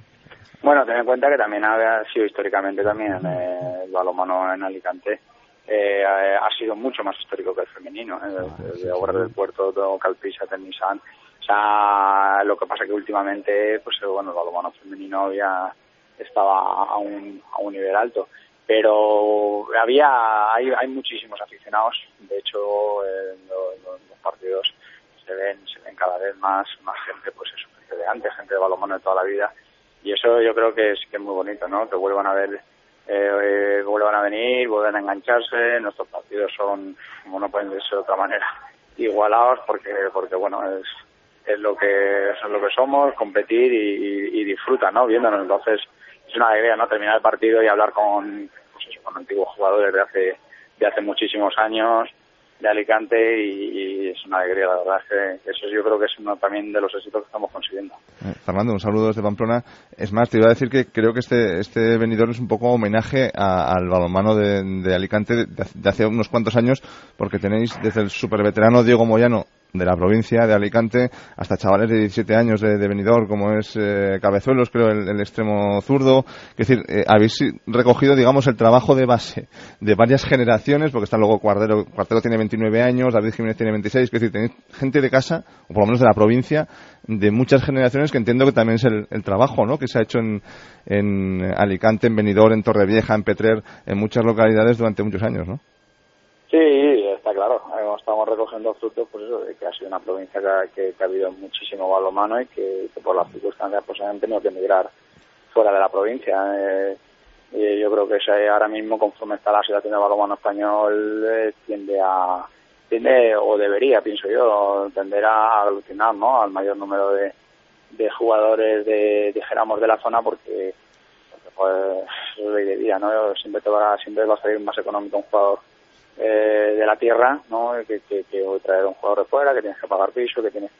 Bueno, ten en cuenta que también ha sido históricamente también eh, el balonmano en Alicante. Eh, ha sido mucho más histórico que el femenino, ¿eh?
Ah,
desde
sí,
Obras
sí.
del Puerto, todo Calpisa, Tenisan. O sea, lo que pasa que últimamente, pues bueno, el balonmano femenino ya estaba a un, a un nivel alto. Pero había, hay, hay muchísimos aficionados. De hecho, en los, los partidos se ven, se ven cada vez más, más gente, pues eso, gente de antes, gente de balonmano de toda la vida. Y eso yo creo que es, que es muy bonito, ¿no? Que vuelvan a ver. Eh, eh, vuelvan a venir, vuelven a engancharse. Nuestros partidos son, como no pueden ser de otra manera, igualados porque porque bueno, es es lo que es lo que somos, competir y, y, y disfrutar, ¿no? Viéndonos. Entonces es una alegría, ¿no? Terminar el partido y hablar con, pues eso, con antiguos jugadores de hace de hace muchísimos años de Alicante y, y es una alegría, la verdad es que eso yo creo que es uno también de los éxitos que estamos consiguiendo.
Eh, Fernando, un saludo desde Pamplona. Es más, te iba a decir que creo que este este venidor es un poco homenaje a, al balonmano de, de Alicante de, de hace unos cuantos años, porque tenéis desde el superveterano Diego Moyano de la provincia de Alicante hasta chavales de diecisiete años de, de Benidorm, como es eh, Cabezuelos, creo, el, el extremo zurdo. Es decir, eh, habéis recogido, digamos, el trabajo de base de varias generaciones, porque está luego Cuartero, Cuartero tiene veintinueve años, David Jiménez tiene veintiséis, es decir, tenéis gente de casa, o por lo menos de la provincia, de muchas generaciones, que entiendo que también es el, el trabajo, ¿no?, que se ha hecho en, en Alicante, en Benidorm, en Torrevieja, en Petrer, en muchas localidades durante muchos años, ¿no?
Sí, está claro. Estamos recogiendo frutos, pues eso, de que ha sido una provincia que ha, que, que ha habido muchísimo balonmano y que, que por las circunstancias pues han tenido que emigrar fuera de la provincia. Eh, y yo creo que ese, ahora mismo, conforme está la situación del balonmano español, eh, tiende a tiende o debería, pienso yo, tender a aglutinar, ¿no?, al mayor número de, de jugadores de, dijéramos, de la zona, porque, porque pues es ley de vida, ¿no? Siempre te va, siempre va a salir más económico un jugador Eh, de la tierra, ¿no?, que, que, que traer un jugador de fuera, que tienes que pagar piso, que tienes que,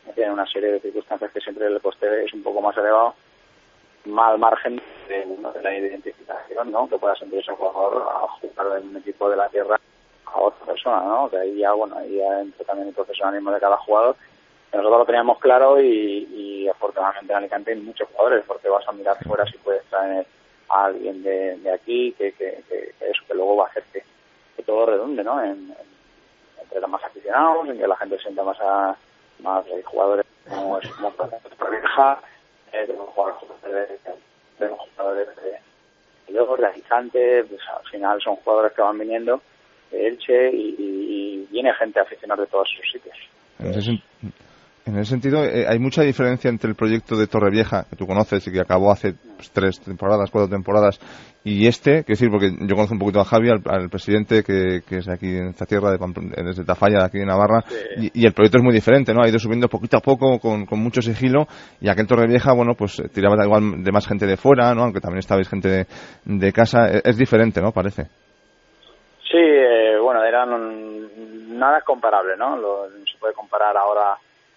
tiene una serie de circunstancias que siempre el coste es un poco más elevado, más al margen de, de la identificación, ¿no? Que pueda sentir ese jugador a jugar en un equipo de la tierra a otra persona, ¿no? Que ahí ya, bueno, ahí ya entra también el profesionalismo de cada jugador. Nosotros lo teníamos claro y, y afortunadamente en Alicante hay muchos jugadores, porque vas a mirar fuera si puedes traer a alguien de, de aquí, que, que, que, que eso que luego va a hacer que, que todo redunde, ¿no? En, en, entre los más aficionados, en que la gente sienta más a más hay jugadores como es como Torrevieja, eh, tenemos jugadores de, tenemos jugadores de, de, de Alicante, pues al final son jugadores que van viniendo de Elche y, y, y viene gente aficionada de todos sus sitios.
En ese, en ese sentido, eh, hay mucha diferencia entre el proyecto de Torrevieja, que tú conoces y que acabó hace pues, tres temporadas, cuatro temporadas, y este, que decir, porque yo conozco un poquito a Javi, al, al presidente que, que es de aquí en esta tierra, de desde Tafalla, de aquí de Navarra, sí. y, y el proyecto es muy diferente, ¿no? Ha ido subiendo poquito a poco, con, con mucho sigilo, y aquel Torrevieja, bueno, pues tiraba igual de más gente de fuera, ¿no? Aunque también estabais gente de, de casa, es, es diferente, ¿no? Parece.
Sí, eh, bueno, eran un, nada es comparable, ¿no? Lo, no se puede comparar ahora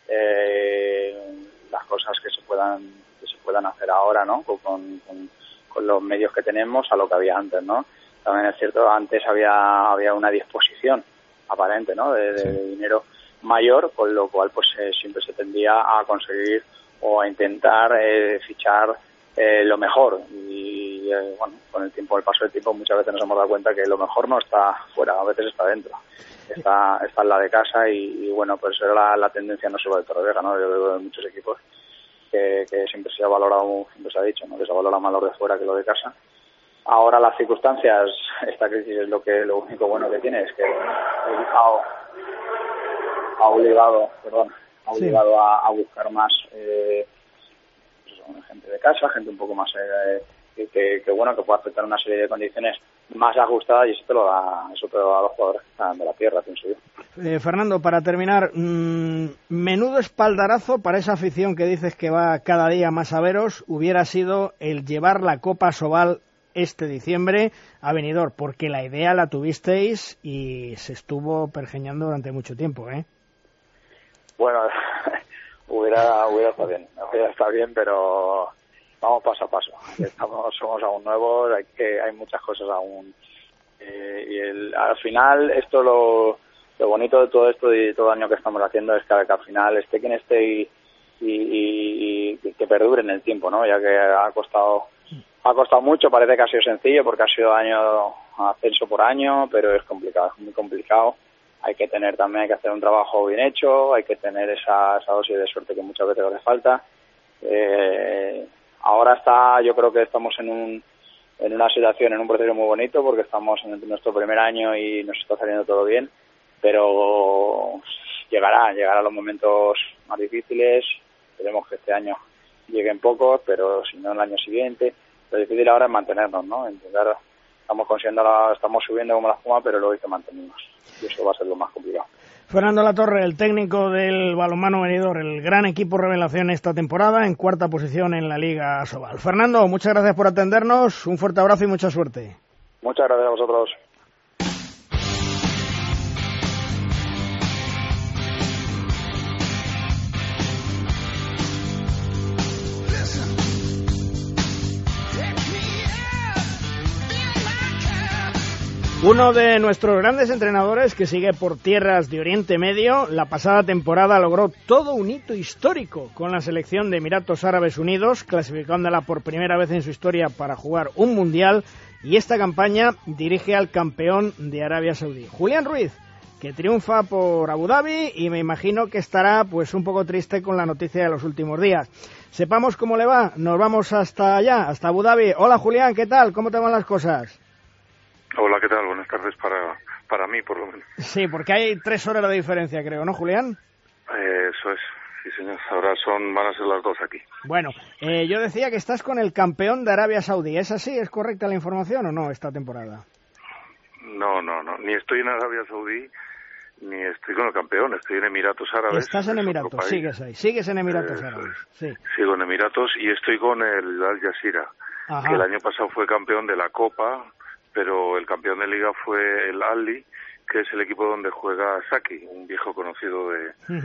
eh, las cosas que se puedan que se puedan hacer ahora, ¿no? Con, con, con los medios que tenemos a lo que había antes, ¿no? También es cierto, antes había había una disposición aparente, ¿no? De, de sí. dinero mayor, con lo cual pues eh, siempre se tendía a conseguir o a intentar eh, fichar eh, lo mejor y eh, bueno, con el tiempo, el paso del tiempo muchas veces nos hemos dado cuenta que lo mejor no está fuera, a veces está dentro, está está en la de casa y, y bueno, pues era la, la tendencia no solo de Torrevieja, ¿no? Yo veo en muchos equipos que, que siempre se ha valorado, siempre se ha dicho, ¿no? Que se valora más lo de fuera que lo de casa. Ahora las circunstancias, esta crisis es lo que lo único bueno que tiene es que ha, ha obligado, perdón, ha obligado sí. a, a buscar más eh, pues, gente de casa, gente un poco más eh, que, que, que bueno que pueda aceptar una serie de condiciones más ajustadas y eso te lo da, eso te lo da a los jugadores que están de la tierra, pienso yo.
Eh, Fernando, para terminar, mmm, menudo espaldarazo para esa afición que dices que va cada día más a veros hubiera sido el llevar la Copa Sobal este diciembre a Benidorm, porque la idea la tuvisteis y se estuvo pergeñando durante mucho tiempo, ¿eh?
Bueno, hubiera hubiera estado bien, hubiera estado bien, pero vamos paso a paso. Estamos, somos aún nuevos, hay que hay muchas cosas aún. Eh, y el, al final, esto lo, lo bonito de todo esto y todo el año que estamos haciendo es que, que al final esté quien esté y, y, y, y que perdure en el tiempo, ¿no? Ya que ha costado ha costado mucho, parece que ha sido sencillo porque ha sido año ascenso por año, pero es complicado, es muy complicado. Hay que tener también, hay que hacer un trabajo bien hecho, hay que tener esa, esa dosis de suerte que muchas veces hace falta. Eh, ahora está, yo creo que estamos en un en una situación, en un proceso muy bonito porque estamos en nuestro primer año y nos está saliendo todo bien, pero llegará, llegará los momentos más difíciles. Esperemos que este año lleguen pocos, pero si no el año siguiente. Lo difícil ahora es mantenernos, ¿no? Intentar, estamos consiguiendo la, estamos subiendo como la espuma, pero luego hay que mantenernos. Y eso va a ser lo más complicado.
Fernando Latorre, el técnico del balonmano Benidorm, el gran equipo revelación esta temporada, en cuarta posición en la Liga Sobal. Fernando, muchas gracias por atendernos, un fuerte abrazo y mucha suerte.
Muchas gracias a vosotros.
Uno de nuestros grandes entrenadores que sigue por tierras de Oriente Medio, la pasada temporada logró todo un hito histórico con la selección de Emiratos Árabes Unidos, clasificándola por primera vez en su historia para jugar un mundial, y esta campaña dirige al campeón de Arabia Saudí, Julián Ruiz, que triunfa por Abu Dhabi y me imagino que estará pues un poco triste con la noticia de los últimos días. Sepamos cómo le va, nos vamos hasta allá, hasta Abu Dhabi. Hola Julián, ¿qué tal? ¿Cómo te van las cosas?
Hola, ¿qué tal? Buenas tardes para para mí, por lo menos.
Sí, porque hay tres horas de diferencia, creo, ¿no, Julián?
Eh, eso es, sí, señor. Ahora son, van a ser las dos aquí.
Bueno, eh, yo decía que estás con el campeón de Arabia Saudí. ¿Es así? ¿Es correcta la información o no esta temporada?
No, no, no. Ni estoy en Arabia Saudí, ni estoy con el campeón. Estoy en Emiratos Árabes.
Estás en Emiratos, sigues ahí. Sigues en Emiratos eh, Árabes, sí.
Sigo en Emiratos y estoy con el Al Jazeera, Ajá. que el año pasado fue campeón de la Copa, pero el campeón de liga fue el Al-Ahly, que es el equipo donde juega Saki, un viejo conocido de, uh-huh.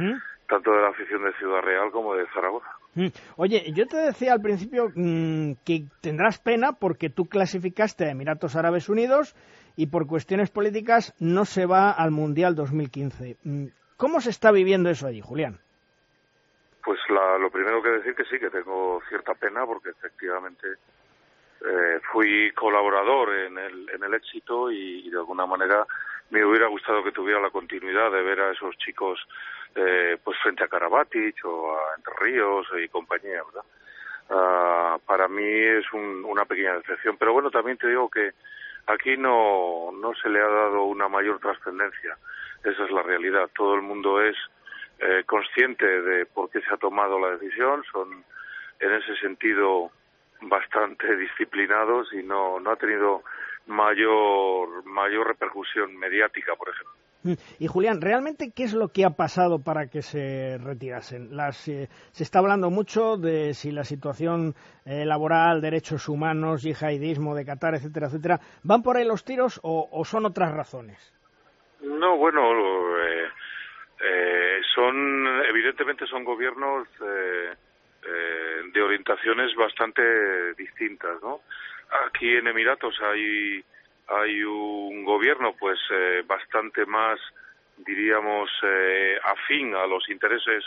tanto de la afición de Ciudad Real como de Zaragoza.
Oye, yo te decía al principio mmm, que tendrás pena porque tú clasificaste a Emiratos Árabes Unidos y por cuestiones políticas no se va al Mundial dos mil quince. ¿Cómo se está viviendo eso allí, Julián?
Pues la, lo primero que decir que sí, que tengo cierta pena porque efectivamente eh, fui colaborador en el, en el éxito y, y de alguna manera me hubiera gustado que tuviera la continuidad de ver a esos chicos eh, pues frente a Karabatic o a Entre Ríos y compañía, ¿verdad? Uh, para mí es un, una pequeña decepción, pero bueno, también te digo que aquí no, no se le ha dado una mayor trascendencia, esa es la realidad, todo el mundo es eh, consciente de por qué se ha tomado la decisión, son en ese sentido bastante disciplinados y no, no ha tenido mayor mayor repercusión mediática, por ejemplo.
Y Julián, ¿realmente qué es lo que ha pasado para que se retirasen? Las, eh, se está hablando mucho de si la situación eh, laboral, derechos humanos, yihadismo de Qatar, etcétera, etcétera, ¿van por ahí los tiros o, o son otras razones?
No, bueno, eh, eh, son evidentemente son gobiernos eh, eh, de orientaciones bastante distintas, ¿no? Aquí en Emiratos hay hay un gobierno pues eh, bastante más, diríamos, eh, afín a los intereses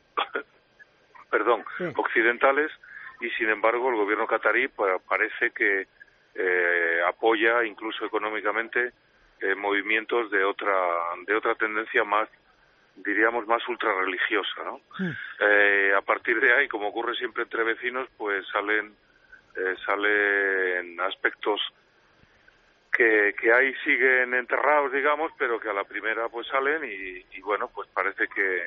perdón, sí. occidentales y sin embargo el gobierno catarí pues, parece que eh, apoya incluso económicamente eh, movimientos de otra de otra tendencia más, diríamos, más ultrarreligiosa, ¿no? Sí. Eh, a partir de ahí, como ocurre siempre entre vecinos, pues salen eh, salen aspectos que, que ahí siguen enterrados, digamos, pero que a la primera pues salen y, y bueno, pues parece que,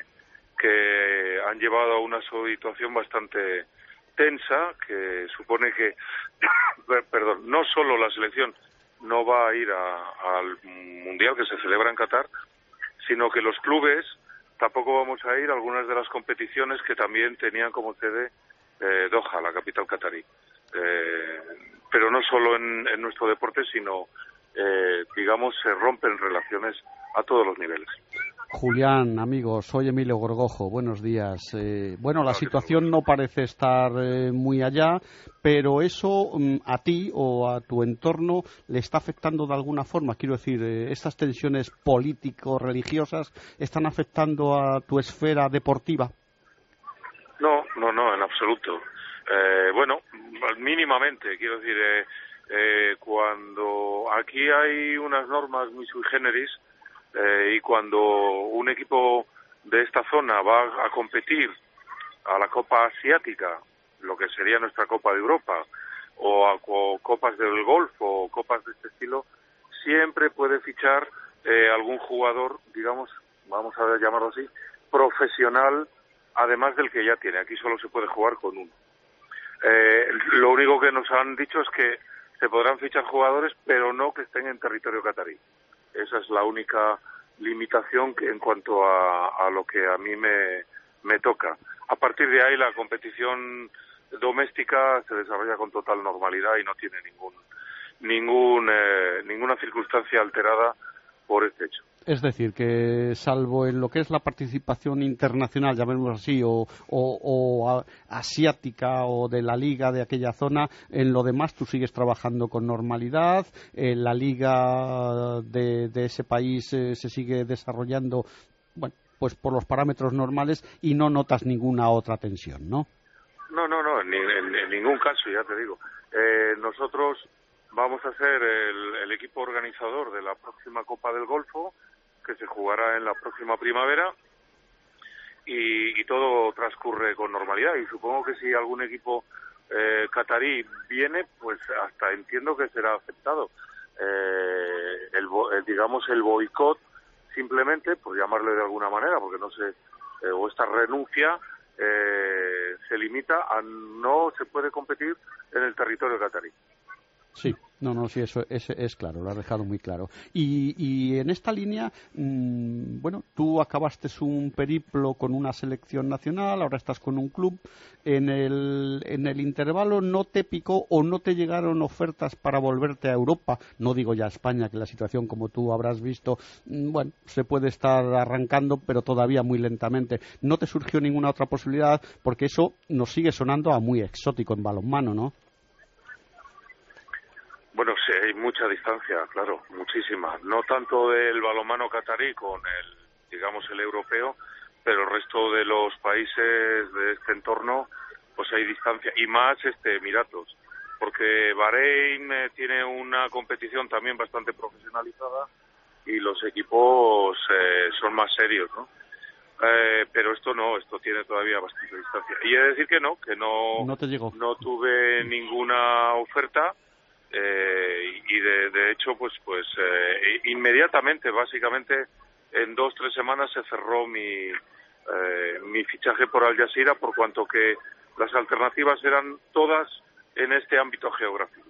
que han llevado a una situación bastante tensa, que supone que, perdón, no solo la selección no va a ir a, al Mundial que se celebra en Qatar, sino que los clubes tampoco vamos a ir a algunas de las competiciones que también tenían como sede eh, Doha, la capital catarí. Eh, pero no solo en, en nuestro deporte, sino, eh, digamos, se rompen relaciones a todos los niveles.
Julián, amigos, soy Emilio Gorgojo, buenos días. Eh, bueno, la situación no parece estar eh, muy allá, pero eso mm, a ti o a tu entorno le está afectando de alguna forma. Quiero decir, eh, estas tensiones político-religiosas están afectando a tu esfera deportiva.
No, no, no, en absoluto. Eh, bueno, mínimamente, quiero decir, eh, eh, cuando aquí hay unas normas muy sui generis eh, y cuando un equipo de esta zona va a competir a la Copa Asiática, lo que sería nuestra Copa de Europa, o a o Copas del Golfo, o copas de este estilo, siempre puede fichar eh, algún jugador, digamos, vamos a llamarlo así, profesional, además del que ya tiene. Aquí solo se puede jugar con uno. Eh, lo único que nos han dicho es que se podrán fichar jugadores, pero no que estén en territorio catarí. Esa es la única limitación que en cuanto a, a lo que a mí me, me toca. A partir de ahí la competición doméstica se desarrolla con total normalidad y no tiene ningún ningún eh, ninguna circunstancia alterada por este hecho.
Es decir, que salvo en lo que es la participación internacional, llamémoslo así, o, o, o asiática o de la liga de aquella zona, en lo demás tú sigues trabajando con normalidad, eh, la liga de, de ese país eh, se sigue desarrollando, bueno, pues por los parámetros normales y no notas ninguna otra tensión, ¿no?
No, no, no, en, en, en ningún caso, ya te digo. Eh, nosotros vamos a ser el, el equipo organizador de la próxima Copa del Golfo, que se jugará en la próxima primavera, y, y todo transcurre con normalidad. Y supongo que si algún equipo eh, catarí viene, pues hasta entiendo que será aceptado. Eh, el, el, digamos, el boicot, simplemente, por llamarle de alguna manera, porque no sé, eh, o esta renuncia, eh, se limita a no se puede competir en el territorio catarí.
Sí, No, no, sí, eso es, es claro, lo has dejado muy claro. Y, y en esta línea, mmm, bueno, tú acabaste un periplo con una selección nacional, ahora estás con un club. En el, en el intervalo, ¿no te picó o no te llegaron ofertas para volverte a Europa? No digo ya a España, que la situación, como tú habrás visto, mmm, bueno, se puede estar arrancando, pero todavía muy lentamente. ¿No te surgió ninguna otra posibilidad? Porque eso nos sigue sonando a muy exótico en balonmano, ¿no?
Bueno, sí, hay mucha distancia, claro, muchísima. No tanto del balonmano catarí con el, digamos, el europeo, pero el resto de los países de este entorno, pues hay distancia. Y más este Emiratos, porque Bahrein eh, tiene una competición también bastante profesionalizada y los equipos eh, son más serios, ¿no? Eh, pero esto no, esto tiene todavía bastante distancia. Y he de decir que no, que no,
no te llegó.
No tuve ninguna oferta. Eh, y de, de hecho pues pues eh, inmediatamente, básicamente en dos tres semanas se cerró mi eh, mi fichaje por Al Jazeera, por cuanto que las alternativas eran todas en este ámbito geográfico.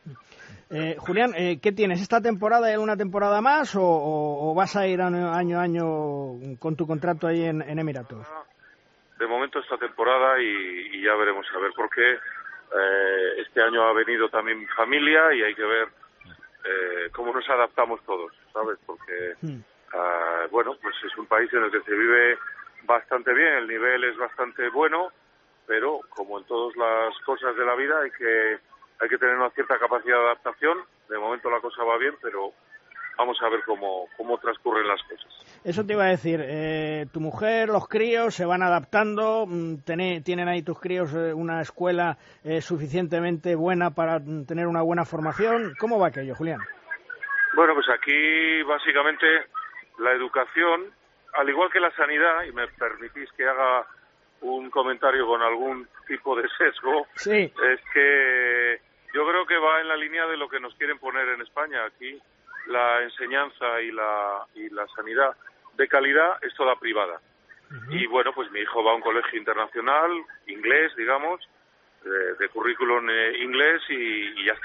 eh, Julián, eh, ¿qué tienes esta temporada? ¿Hay alguna temporada más o, o, o vas a ir año año año con tu contrato ahí en, en Emiratos?
De momento esta temporada y, y ya veremos a ver, porque Eh, este año ha venido también mi familia y hay que ver eh, cómo nos adaptamos todos, ¿sabes? Porque, mm. uh, bueno, pues es un país en el que se vive bastante bien, el nivel es bastante bueno, pero como en todas las cosas de la vida hay que hay que tener una cierta capacidad de adaptación. De momento la cosa va bien, pero vamos a ver cómo, cómo transcurren las cosas.
Eso te iba a decir, eh, tu mujer, los críos se van adaptando, ten, tienen ahí tus críos eh, una escuela eh, suficientemente buena para tener una buena formación. ¿Cómo va aquello, Julián?
Bueno, pues aquí básicamente la educación, al igual que la sanidad, y me permitís que haga un comentario con algún tipo de sesgo,
sí.
Es que yo creo que va en la línea de lo que nos quieren poner en España. Aquí la enseñanza y la y la sanidad de calidad es toda privada. Uh-huh. Y bueno, pues mi hijo va a un colegio internacional, inglés, digamos, de, de currículum eh, inglés y, y ya está.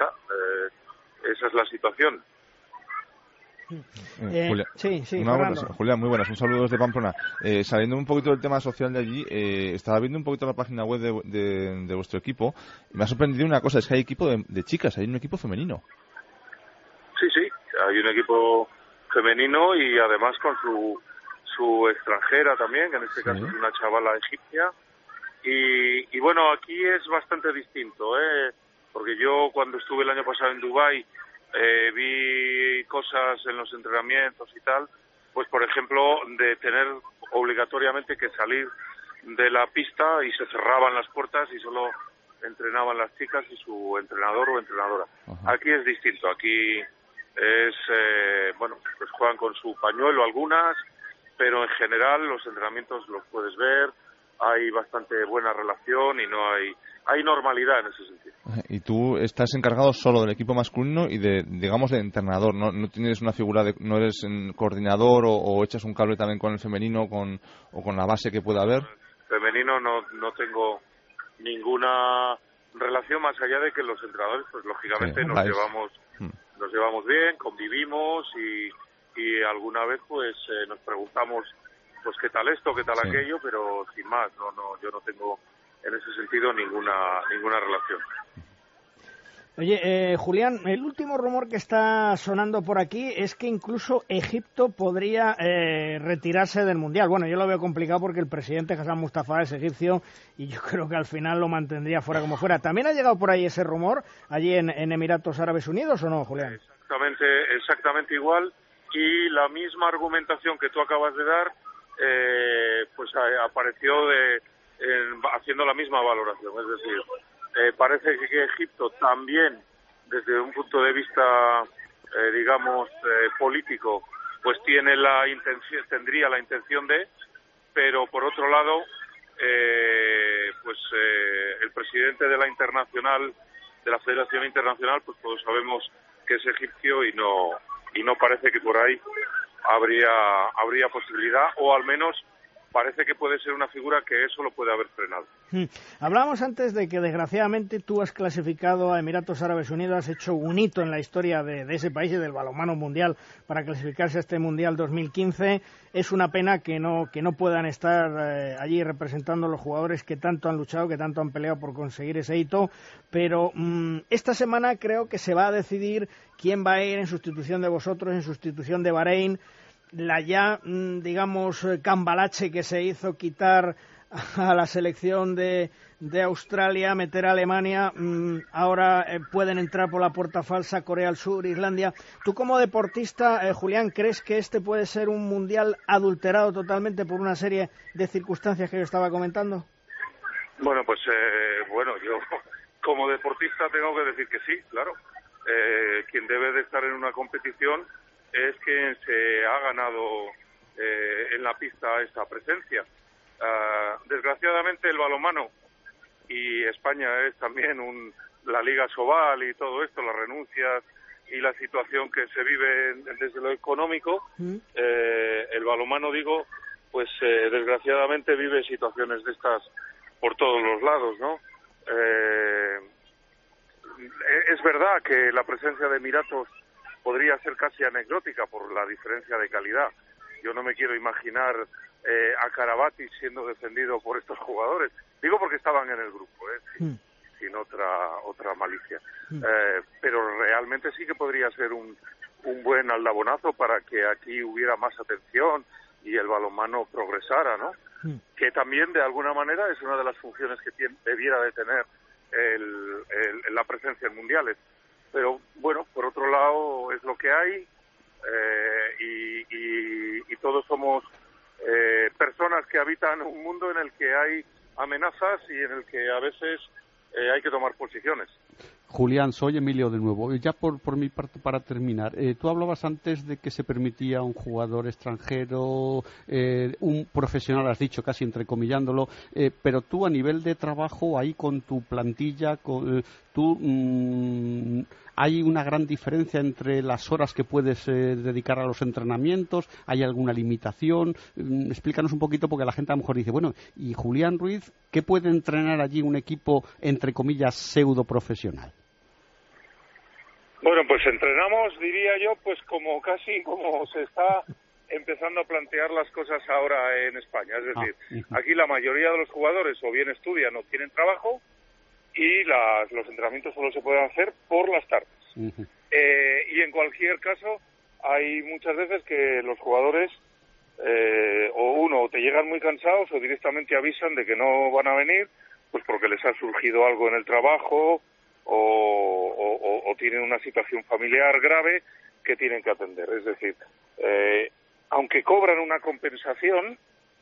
Eh, esa es la situación.
Eh, Julia,
sí, sí,
una buena, Julián, muy buenas, un saludo desde Pamplona. Eh, saliendo un poquito del tema social de allí, eh, estaba viendo un poquito la página web de, de, de vuestro equipo y me ha sorprendido una cosa, es que hay equipo de, de chicas, hay un equipo femenino.
Sí, sí, hay un equipo femenino y además con su su extranjera también, que en este sí. caso es una chavala egipcia. Y, y bueno, aquí es bastante distinto, ¿eh? Porque yo cuando estuve el año pasado en Dubái eh, vi cosas en los entrenamientos y tal, pues por ejemplo de tener obligatoriamente que salir de la pista y se cerraban las puertas y solo entrenaban las chicas y su entrenador o entrenadora. Ajá. Aquí es distinto, aquí es, eh, bueno, pues juegan con su pañuelo algunas, pero en general los entrenamientos los puedes ver, hay bastante buena relación y no hay hay normalidad en ese sentido.
Y tú estás encargado solo del equipo masculino y de, digamos, de entrenador, no, no tienes una figura de, no eres un coordinador o, o echas un cable también con el femenino con, o con la base que pueda haber.
Femenino no no tengo ninguna relación más allá de que los entrenadores, pues lógicamente sí, nos vais. llevamos hmm. nos llevamos bien, convivimos y y alguna vez pues eh, nos preguntamos pues qué tal esto, qué tal sí. aquello, pero sin más, no no yo no tengo en ese sentido ninguna ninguna relación.
Oye, eh, Julián, el último rumor que está sonando por aquí es que incluso Egipto podría eh, retirarse del Mundial. Bueno, yo lo veo complicado porque el presidente Hassan Mustafa es egipcio y yo creo que al final lo mantendría fuera como fuera. ¿También ha llegado por ahí ese rumor, allí en, en Emiratos Árabes Unidos o no, Julián?
Exactamente, exactamente igual. Y la misma argumentación que tú acabas de dar, eh, pues a, apareció de, en, haciendo la misma valoración. Es decir, eh, parece que, que Egipto también, desde un punto de vista, eh, digamos, eh, político, pues tiene la intención, tendría la intención de, pero por otro lado, eh, pues eh, el presidente de la internacional, de la Federación Internacional, pues todos sabemos que es egipcio y no y no parece que por ahí habría habría posibilidad, o al menos parece que puede ser una figura que eso lo puede haber frenado.
Hmm. Hablábamos antes de que desgraciadamente tú has clasificado a Emiratos Árabes Unidos, has hecho un hito en la historia de, de ese país y del balonmano mundial para clasificarse a este Mundial dos mil quince. Es una pena que no, que no puedan estar eh, allí representando los jugadores que tanto han luchado, que tanto han peleado por conseguir ese hito, pero mmm, esta semana creo que se va a decidir quién va a ir en sustitución de vosotros, en sustitución de Bahrein. La ya, digamos, cambalache que se hizo quitar a la selección de, de Australia, meter a Alemania, mmm, ahora eh, pueden entrar por la puerta falsa Corea del Sur, Islandia. Tú como deportista, eh, Julián, ¿crees que este puede ser un mundial adulterado totalmente por una serie de circunstancias que yo estaba comentando?
Bueno, pues eh, bueno, yo como deportista tengo que decir que sí, claro. Eh, quien debe de estar en una competición es quien se ha ganado eh, en la pista esta presencia. Uh, desgraciadamente el balonmano, y España es también un, la Liga Sobal y todo esto, las renuncias y la situación que se vive en, desde lo económico, ¿Mm? eh, el balonmano, digo, pues eh, desgraciadamente vive situaciones de estas por todos los lados, ¿no? Eh, es verdad que la presencia de Emiratos podría ser casi anecdótica por la diferencia de calidad. Yo no me quiero imaginar eh, a Karabatic siendo defendido por estos jugadores. Digo porque estaban en el grupo, ¿eh? sin, mm. sin otra otra malicia. Mm. Eh, pero realmente sí que podría ser un, un buen aldabonazo para que aquí hubiera más atención y el balonmano progresara, ¿no? Mm. Que también, de alguna manera, es una de las funciones que tiene, debiera de tener el, el, la presencia en mundiales. Pero bueno, por otro lado es lo que hay, eh, y, y, y todos somos eh, personas que habitan un mundo en el que hay amenazas y en el que a veces eh, hay que tomar posiciones.
Julián, soy Emilio de nuevo. Ya por, por mi parte, para terminar, eh, tú hablabas antes de que se permitía a un jugador extranjero, eh, un profesional, has dicho, casi entrecomillándolo, eh, pero tú a nivel de trabajo, ahí con tu plantilla, con, eh, tú mmm, ¿hay una gran diferencia entre las horas que puedes eh, dedicar a los entrenamientos? ¿Hay alguna limitación? Mm, explícanos un poquito, porque la gente a lo mejor dice, bueno, ¿y Julián Ruiz qué puede entrenar allí un equipo, entre comillas, pseudo profesional?
Bueno, pues entrenamos, diría yo, pues como casi como se está empezando a plantear las cosas ahora en España. Es decir, ah, aquí la mayoría de los jugadores o bien estudian o tienen trabajo y las, los entrenamientos solo se pueden hacer por las tardes. Uh-huh. Eh, y en cualquier caso, hay muchas veces que los jugadores eh, o uno o te llegan muy cansados o directamente avisan de que no van a venir, pues porque les ha surgido algo en el trabajo o, o, o tienen una situación familiar grave que tienen que atender. Es decir, eh, aunque cobran una compensación,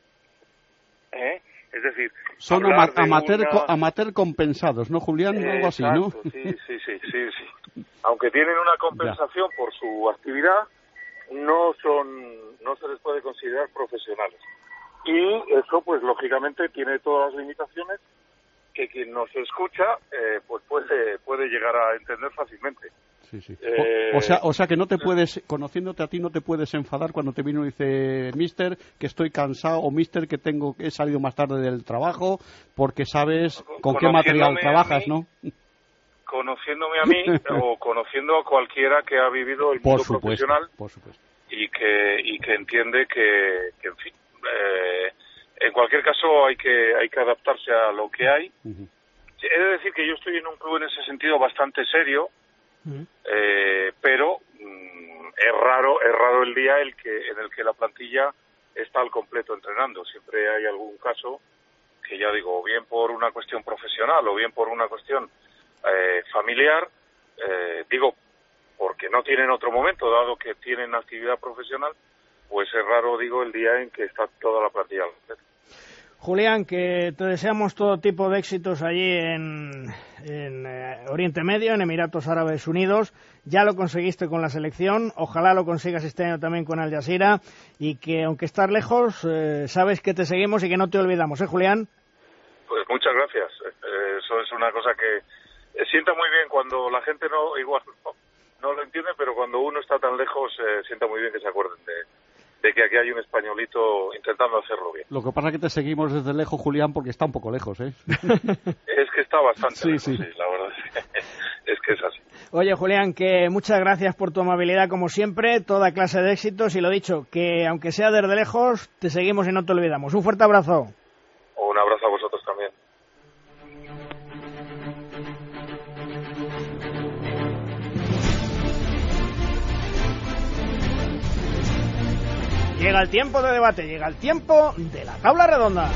¿eh? Es decir,
son ama- amateur, una... amateur compensados, ¿no, Julián? Eh, Algo así, ¿no?
Sí, sí, sí, sí, sí. Aunque tienen una compensación ya por su actividad, no son, no se les puede considerar profesionales. Y eso, pues, lógicamente, tiene todas las limitaciones que quien nos escucha, eh, pues puede, puede llegar a entender fácilmente.
Sí, sí. Eh, o, o sea, o sea que no te puedes, conociéndote a ti, no te puedes enfadar cuando te viene y dice, mister, que estoy cansado, o mister, que tengo, he salido más tarde del trabajo, porque sabes con qué material trabajas, mí, ¿no?
Conociéndome a mí o conociendo a cualquiera que ha vivido el mundo
por supuesto,
profesional
por supuesto.
y que y que entiende que, que en fin, eh, en cualquier caso hay que hay que adaptarse a lo que hay. Uh-huh. He de decir que yo estoy en un club en ese sentido bastante serio. Uh-huh. Eh, pero mm, es raro es raro el día el que en el que la plantilla está al completo entrenando. Siempre hay algún caso que, ya digo, o bien por una cuestión profesional o bien por una cuestión eh, familiar, eh, digo porque no tienen otro momento, dado que tienen actividad profesional, pues es raro, digo, el día en que está toda la plantilla al completo.
Julián, que te deseamos todo tipo de éxitos allí en, en eh, Oriente Medio, en Emiratos Árabes Unidos. Ya lo conseguiste con la selección, ojalá lo consigas este año también con Al Jazeera, y que aunque estás lejos, eh, sabes que te seguimos y que no te olvidamos, ¿eh, Julián?
Pues muchas gracias. Eh, eso es una cosa que eh, sienta muy bien cuando la gente no igual no, no lo entiende, pero cuando uno está tan lejos, eh, sienta muy bien que se acuerden de de que aquí hay un españolito intentando hacerlo bien.
Lo que pasa es que te seguimos desde lejos, Julián, porque está un poco lejos, ¿eh?
Es que está bastante
sí,
lejos,
sí.
sí, la verdad. Es que es así.
Oye, Julián, que muchas gracias por tu amabilidad, como siempre, toda clase de éxitos, y lo dicho, que aunque sea desde lejos, te seguimos y no te olvidamos. Un fuerte abrazo.
Un abrazo a vosotros también.
Llega el tiempo de debate, llega el tiempo de la tabla redonda.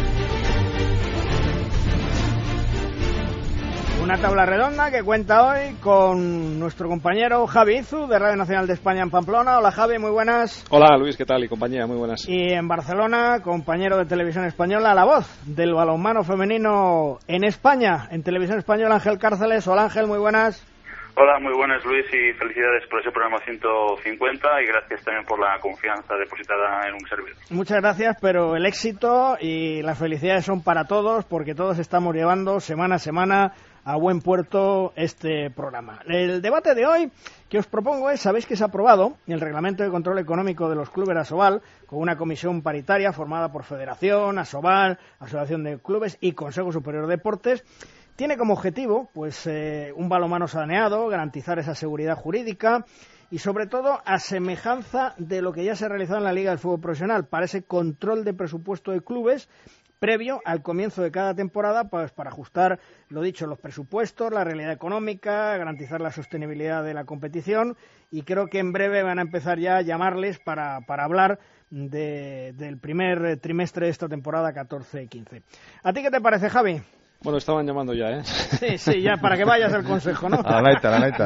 Una tabla redonda que cuenta hoy con nuestro compañero Javi Izu, de Radio Nacional de España en Pamplona. Hola, Javi, muy buenas.
Hola, Luis, ¿qué tal? Y compañía, muy buenas.
Y en Barcelona, compañero de Televisión Española, la voz del balonmano femenino en España, en Televisión Española, Ángel Cárceles. Hola, Ángel, muy buenas.
Hola, muy buenas, Luis, y felicidades por ese programa ciento cincuenta y gracias también por la confianza depositada en un servidor.
Muchas gracias, pero el éxito y las felicidades son para todos, porque todos estamos llevando semana a semana a buen puerto este programa. El debate de hoy que os propongo es, sabéis que se ha aprobado el Reglamento de Control Económico de los Clubes Asobal, con una comisión paritaria formada por Federación, Asobal, Asociación de Clubes y Consejo Superior de Deportes. Tiene como objetivo pues eh, un balonmano saneado, garantizar esa seguridad jurídica y sobre todo a semejanza de lo que ya se ha realizado en la Liga del Fútbol Profesional, para ese control de presupuesto de clubes previo al comienzo de cada temporada, pues para ajustar, lo dicho, los presupuestos, la realidad económica, garantizar la sostenibilidad de la competición, y creo que en breve van a empezar ya a llamarles para, para hablar de, del primer trimestre de esta temporada catorce quince. ¿A ti qué te parece, Javi?
Bueno, estaban llamando ya, ¿eh?
Sí, sí, ya, para que vayas al consejo, ¿no?
A la naita, a la naita.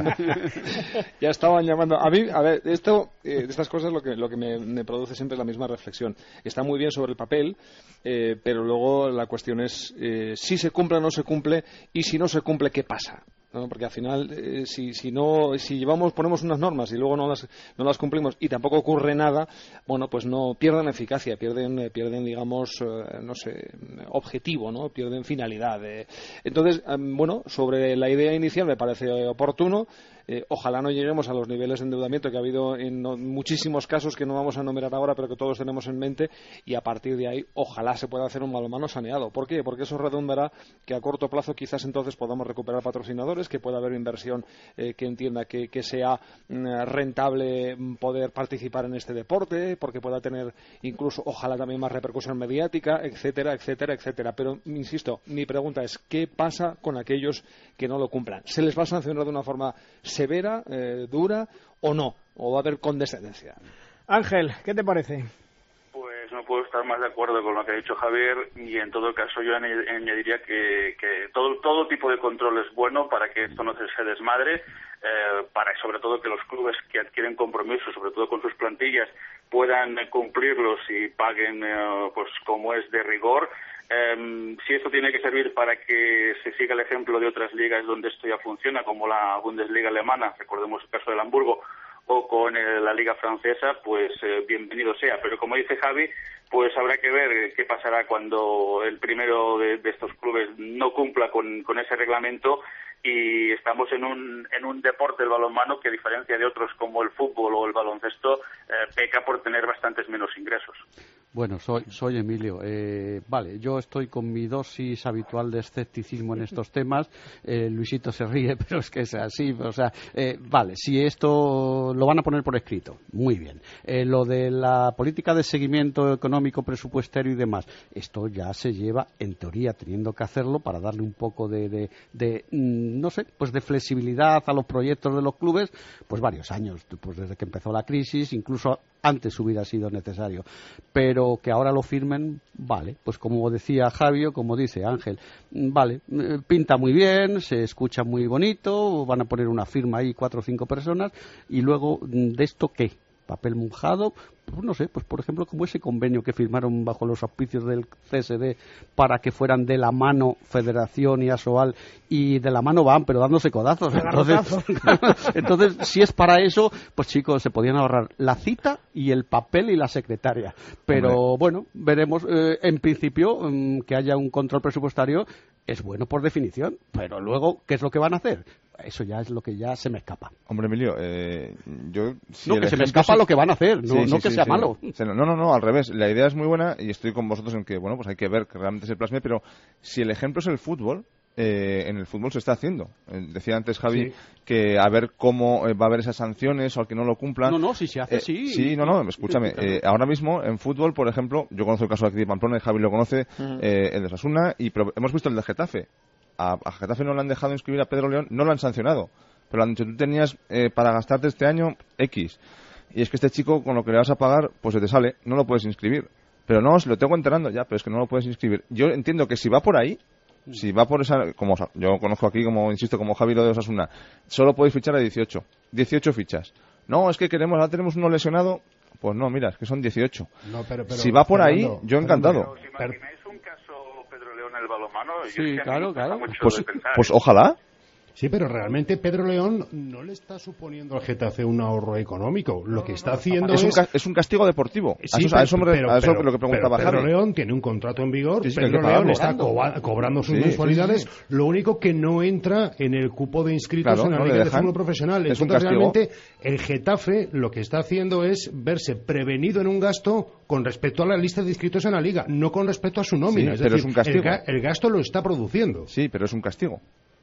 Ya estaban llamando. A mí, a ver, esto, eh, de estas cosas lo que, lo que me, me produce siempre es la misma reflexión. Está muy bien sobre el papel, eh, pero luego la cuestión es eh, si se cumple o no se cumple, y si no se cumple, ¿qué pasa? ¿No? Porque al final, eh, si, si no, si llevamos, ponemos unas normas y luego no las, no las cumplimos y tampoco ocurre nada, bueno, pues no pierden eficacia, pierden, eh, pierden, digamos, eh, no sé, objetivo, ¿no? Pierden finalidad. Eh. Entonces, eh, bueno, sobre la idea inicial me parece oportuno. Eh, ojalá no lleguemos a los niveles de endeudamiento que ha habido en no, muchísimos casos que no vamos a enumerar ahora, pero que todos tenemos en mente, y a partir de ahí ojalá se pueda hacer un balonmano saneado. ¿Por qué? Porque eso redundará que a corto plazo quizás entonces podamos recuperar patrocinadores, que pueda haber inversión eh, que entienda que, que sea mm, rentable poder participar en este deporte, porque pueda tener incluso ojalá también más repercusión mediática, etcétera, etcétera, etcétera. Pero, insisto, mi pregunta es, ¿qué pasa con aquellos que no lo cumplan? ¿Se les va a sancionar de una forma severa, eh, dura, o no? ¿O va a haber condescendencia?
Ángel, ¿qué te parece?
Pues no puedo estar más de acuerdo con lo que ha dicho Javier, y en todo caso yo añadiría que, que todo, todo tipo de control es bueno para que esto no se desmadre, eh, para sobre todo que los clubes que adquieren compromisos, sobre todo con sus plantillas, puedan cumplirlos y paguen eh, pues como es de rigor. Um, si esto tiene que servir para que se siga el ejemplo de otras ligas donde esto ya funciona, como la Bundesliga alemana, recordemos el caso del Hamburgo, o con eh, la Liga francesa, pues eh, bienvenido sea. Pero como dice Javi, pues habrá que ver qué pasará cuando el primero de, de estos clubes no cumpla con, con ese reglamento, y estamos en un, en un deporte, el balonmano, que a diferencia de otros como el fútbol o el baloncesto, eh, peca por tener bastantes menos ingresos.
Bueno, soy, soy Emilio. Eh, vale, yo estoy con mi dosis habitual de escepticismo en estos temas. Eh, Luisito se ríe, pero es que es así. O sea, eh, vale, si esto lo van a poner por escrito, muy bien. Eh, lo de la política de seguimiento económico, presupuestario y demás, esto ya se lleva, en teoría, teniendo que hacerlo para darle un poco de, de, de no sé, pues de flexibilidad a los proyectos de los clubes, pues varios años, pues desde que empezó la crisis, incluso antes hubiera sido necesario. Pero que ahora lo firmen, vale, pues como decía Javio, como dice Ángel, vale, pinta muy bien, se escucha muy bonito, van a poner una firma ahí, cuatro o cinco personas, y luego, ¿de esto qué? ¿Papel mojado? Pues no sé, pues por ejemplo como ese convenio que firmaron bajo los auspicios del C S D para que fueran de la mano Federación y Asobal, y de la mano van, pero dándose codazos. Entonces, entonces, si es para eso, pues chicos, se podían ahorrar la cita y el papel y la secretaria. Pero Hombre. bueno, veremos. Eh, en principio, um, que haya un control presupuestario es bueno por definición, pero luego, ¿qué es lo que van a hacer? eso ya es lo que ya se me escapa.
Hombre, Emilio, eh, yo... Si
no, que se me escapa es... lo que van a hacer, no, sí, sí, no que sí, sea sí. malo.
No, no, no, al revés. La idea es muy buena y estoy con vosotros en que, bueno, pues hay que ver que realmente se plasme, pero si el ejemplo es el fútbol, eh, en el fútbol se está haciendo. Eh, decía antes Javi sí. que a ver cómo eh, va a haber esas sanciones o al que no lo cumplan.
No, no, si se hace,
eh,
sí.
Sí, no, no, escúchame. Eh, ahora mismo en fútbol, por ejemplo, yo conozco el caso de aquí de Pamplona y Javi lo conoce, uh-huh. eh, el de Osasuna, y pero hemos visto el de Getafe. A, a Getafe no le han dejado inscribir a Pedro León, no lo han sancionado. Pero han dicho, tú tenías eh, para gastarte este año X. Y es que este chico, con lo que le vas a pagar, pues se te sale, no lo puedes inscribir. Pero no, si lo tengo enterando ya, pero es que no lo puedes inscribir. Yo entiendo que si va por ahí, si va por esa, como yo conozco aquí, como insisto, como Javi lo de Osasuna, solo podéis fichar a dieciocho. dieciocho fichas. No, es que queremos, ahora tenemos uno lesionado. Pues no, mira, es que son dieciocho. No, pero, pero, si va por Fernando, ahí, yo encantado.
Pero, pero, si imagináis un caso Pedro León en el balonmano,
sí,
yo
claro, claro.
Pues, pues ojalá.
Sí, pero realmente Pedro León no le está suponiendo al Getafe un ahorro económico. Lo que está haciendo
es...
Es
un, es un castigo deportivo.
Sí,
a eso, a eso,
pero,
a eso
pero,
lo que preguntaba
pero Pedro
Javi.
León tiene un contrato en vigor.
Sí, sí,
Pedro León está co cobrando sus
sí,
mensualidades.
Sí, sí.
Lo único que no entra en el cupo de inscritos
claro,
en la
no
Liga de Fútbol Profesional.
Es
Entonces, realmente, el Getafe lo que está haciendo es verse prevenido en un gasto con respecto a la lista de inscritos en la Liga, no con respecto a su nómina.
Sí,
es
pero
decir,
es un castigo.
El, ga el gasto lo está produciendo.
Sí, pero es un castigo.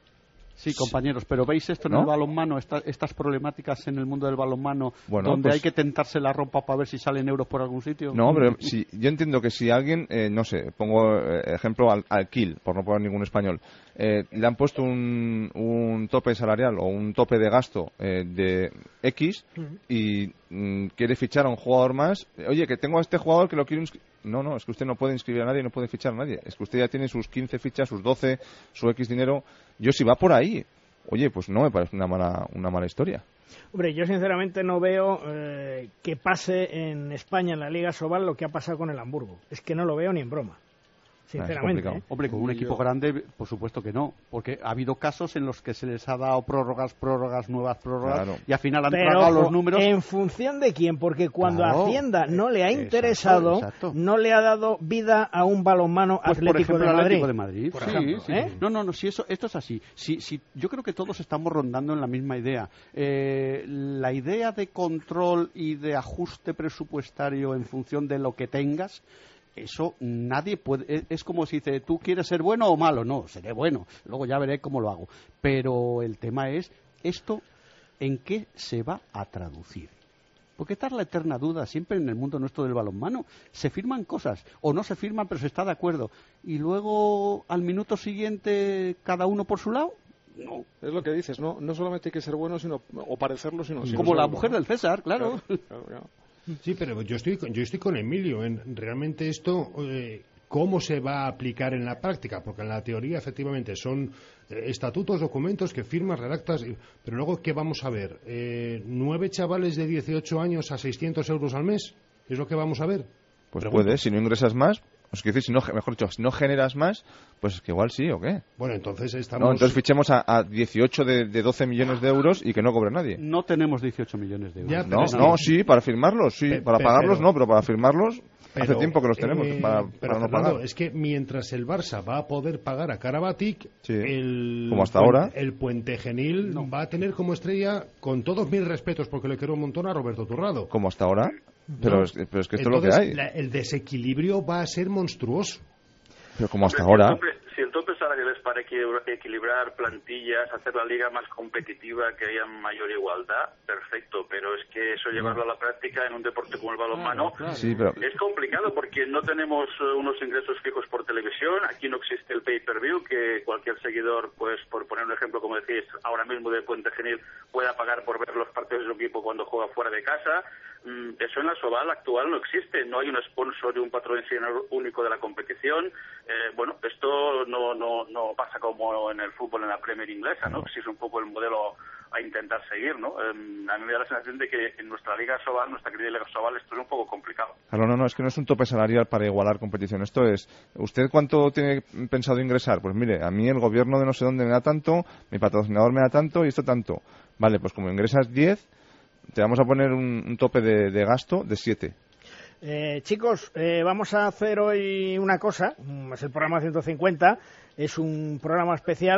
Sí, compañeros, pero ¿veis esto en
¿No?
el balonmano, esta, estas problemáticas en el mundo del balonmano,
bueno,
donde
pues...
hay que tentarse la ropa para ver si salen euros por algún sitio?
No, pero si, yo entiendo que si alguien, eh, no sé, pongo eh, ejemplo al, al Kiel, por no poner ningún español, eh, le han puesto un, un tope salarial o un tope de gasto eh, de X y mm, quiere fichar a un jugador más, oye, que tengo a este jugador que lo quiero inscribir. No, no, es que usted no puede inscribir a nadie, no puede fichar a nadie. Es que usted ya tiene sus quince fichas, sus doce, su X dinero. Yo si va por ahí, oye, pues no me parece una mala, una mala historia.
Hombre, yo sinceramente no veo eh, que pase en España, en la Liga Sobal, lo que ha pasado con el Hamburgo. Es que no lo veo ni en broma. Sinceramente.
¿eh? Hombre, con un equipo grande, por supuesto que no, porque ha habido casos en los que se les ha dado prórrogas, prórrogas, nuevas prórrogas, claro. y al final han
Pero,
tragado los números.
¿En función de quién? Porque cuando
claro.
a Hacienda no le ha interesado,
exacto, exacto.
no le ha dado vida a un balonmano
pues
Atlético,
por ejemplo,
de Madrid.
Atlético de Madrid.
Por
sí,
ejemplo,
sí.
¿eh?
No, no, no, si eso, esto es así. Si, si, yo creo que todos estamos rondando en la misma idea. Eh, la idea de control y de ajuste presupuestario en función de lo que tengas, eso nadie puede, es como si dice, ¿tú quieres ser bueno o malo? No, seré bueno, luego ya veré cómo lo hago. Pero el tema es, ¿esto en qué se va a traducir? Porque esta es la eterna duda, siempre en el mundo nuestro del balonmano. Se firman cosas, o no se firman, pero se está de acuerdo. Y luego, al minuto siguiente, cada uno por su lado. No.
Es lo que dices, no, no solamente hay que ser bueno, sino, o parecerlo, sino...
Sí, como la mujer del César, claro. claro, claro, claro.
Sí, pero yo estoy, yo estoy con Emilio en realmente esto, eh, ¿cómo se va a aplicar en la práctica? Porque en la teoría, efectivamente, son eh, estatutos, documentos que firmas, redactas, pero luego, ¿qué vamos a ver? Eh, ¿Nueve chavales de dieciocho años a seiscientos euros al mes? ¿Es lo que vamos a ver?
Pues Pregunto. Puede, si no ingresas más... Pues quiero decir, si no, mejor dicho, si no generas más, pues es que igual sí, ¿o qué?
Bueno, entonces estamos...
No, entonces fichemos a, a dieciocho de, de doce millones de euros y que no cobre nadie.
No tenemos dieciocho millones de euros.
Ya, no, no, no, sí, para firmarlos, sí. Pe para pagarlos pero, no, pero para firmarlos pero, hace tiempo que los tenemos eh, para,
pero,
para no
Fernando,
pagar.
Es que mientras el Barça va a poder pagar a Karabatic,
sí,
el,
como hasta ahora,
el Puente Genil no. va a tener como estrella, con todos mis respetos, porque le quiero un montón, a Roberto Turrado.
Como hasta ahora, pero,
no.
es, pero es que esto
Entonces,
es lo que hay.
La, el desequilibrio va a ser monstruoso.
Pero como hasta ahora...
Si el tope salarial es para equilibrar plantillas, hacer la liga más competitiva, que haya mayor igualdad, perfecto, pero es que eso llevarlo a la práctica en un deporte como el balonmano
claro, claro. Sí, pero...
es complicado porque no tenemos unos ingresos fijos por televisión, aquí no existe el pay-per-view, que cualquier seguidor, pues por poner un ejemplo, como decís, ahora mismo de Puente Genil, pueda pagar por ver los partidos de su equipo cuando juega fuera de casa. Eso en la Sobal actual no existe, no hay un sponsor y un patrocinador único de la competición. Eh, bueno, esto no, no, no pasa como en el fútbol en la Premier inglesa, ¿no? Si es un poco el modelo a intentar seguir, ¿no? Eh, a mí me da la sensación de que en nuestra Liga Sobal, nuestra querida Liga Sobal, esto es un poco complicado.
Claro, no, no, es que no es un tope salarial para igualar competición. Esto es, ¿usted cuánto tiene pensado ingresar? Pues mire, a mí el gobierno de no sé dónde me da tanto, mi patrocinador me da tanto y esto tanto. Vale, pues como ingresas diez, te vamos a poner un, un tope de, de gasto de siete.
Eh, chicos, eh, vamos a hacer hoy una cosa, es el programa ciento cincuenta, es un programa especial,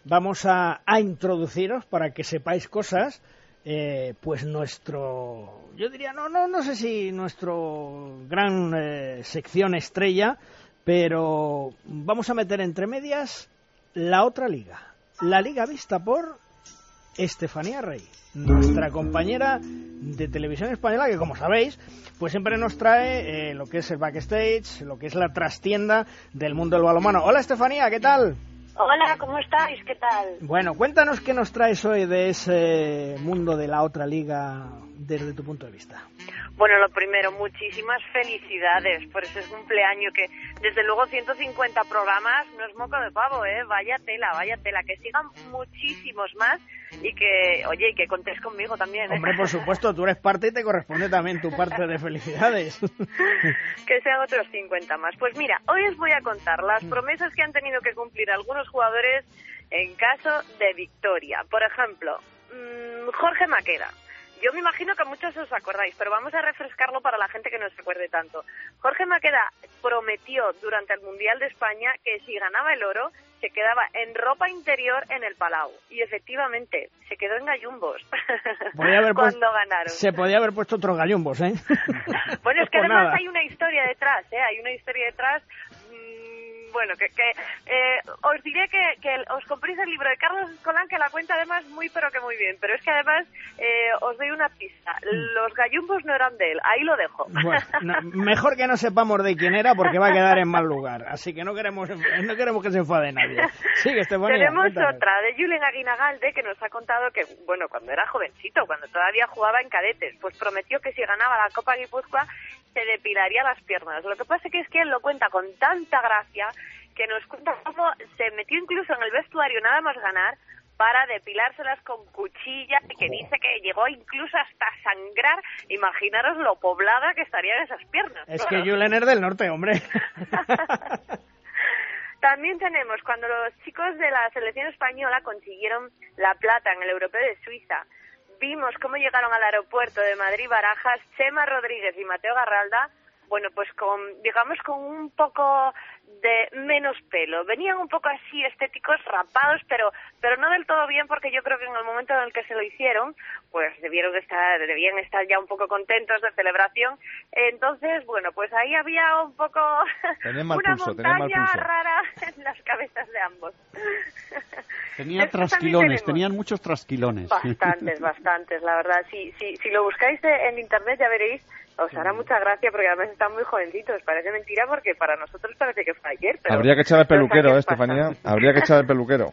vamos a, a introduciros para que sepáis cosas. Eh, pues nuestro, yo diría, no, no, no sé si nuestro gran eh, sección estrella, pero vamos a meter entre medias la otra liga, la liga vista por Estefanía Rey, nuestra compañera de Televisión Española, que como sabéis, pues siempre nos trae eh, lo que es el backstage, lo que es la trastienda del mundo del balonmano. Hola Estefanía, ¿qué tal?
Hola, ¿cómo estáis? ¿Qué tal?
Bueno, cuéntanos qué nos traes hoy de ese mundo de la otra liga desde tu punto de vista.
Bueno, lo primero, muchísimas felicidades por ese cumpleaños que, desde luego, ciento cincuenta programas no es moco de pavo, ¿eh? Vaya tela, vaya tela. Que sigan muchísimos más y que, oye, y que contéis conmigo también, ¿eh?
Hombre, por supuesto, tú eres parte y te corresponde también tu parte de felicidades.
Que sean otros cincuenta más. Pues mira, hoy os voy a contar las promesas que han tenido que cumplir algunos jugadores en caso de victoria. Por ejemplo, mmm, Jorge Maqueda. Yo me imagino que muchos os acordáis, pero vamos a refrescarlo para la gente que no se acuerde tanto. Jorge Maqueda prometió durante el Mundial de España que si ganaba el oro se quedaba en ropa interior en el Palau. Y efectivamente, se quedó en gallumbos
haber
cuando
puesto,
ganaron.
Se podía haber puesto otros gallumbos, ¿eh?
Bueno, es que
Por
además
nada.
hay una historia detrás, ¿eh? Hay una historia detrás... Bueno, que, que eh, os diré que, que os compréis el libro de Carlos Escolán, que la cuenta además muy pero que muy bien, pero es que además eh, os doy una pista, los gallumbos no eran de él, ahí lo dejo.
Bueno, no, mejor que no sepamos de quién era porque va a quedar en mal lugar, así que no queremos no queremos que se enfade nadie. Sigue, Estefanía.
Tenemos
cuéntanos.
otra de Julen Aguinagalde, que nos ha contado que, bueno, cuando era jovencito, cuando todavía jugaba en cadetes, pues prometió que si ganaba la Copa Guipúzcoa se depilaría las piernas. Lo que pasa que es que él lo cuenta con tanta gracia que nos cuenta cómo se metió incluso en el vestuario nada más ganar para depilárselas con cuchilla, y que dice que llegó incluso hasta sangrar. Imaginaros lo poblada que estarían esas piernas.
Es que Julen es del norte, hombre.
También tenemos cuando los chicos de la selección española consiguieron la plata en el Europeo de Suiza. Vimos cómo llegaron al aeropuerto de Madrid-Barajas Chema Rodríguez y Mateo Garralda, bueno, pues con, digamos, con un poco de menos pelo. Venían un poco así estéticos, rapados, pero pero no del todo bien, porque yo creo que en el momento en el que se lo hicieron, pues debieron estar, debían estar ya un poco contentos de celebración. Entonces, bueno, pues ahí había un poco
Tenían mal
una
pulso, tenían mal
montaña
pulso.
rara en las cabezas de ambos.
Tenía
Después también
trasquilones,
tenemos-
tenían muchos trasquilones.
Bastantes, bastantes, la verdad. Si, si, si lo buscáis en internet ya veréis, os hará mucha gracia porque además están muy jovencitos. Parece mentira porque para nosotros parece que fue ayer. Pero
Habría que echar el peluquero,
los
¿eh,
años pasan.
Estefanía? Habría que echar el peluquero.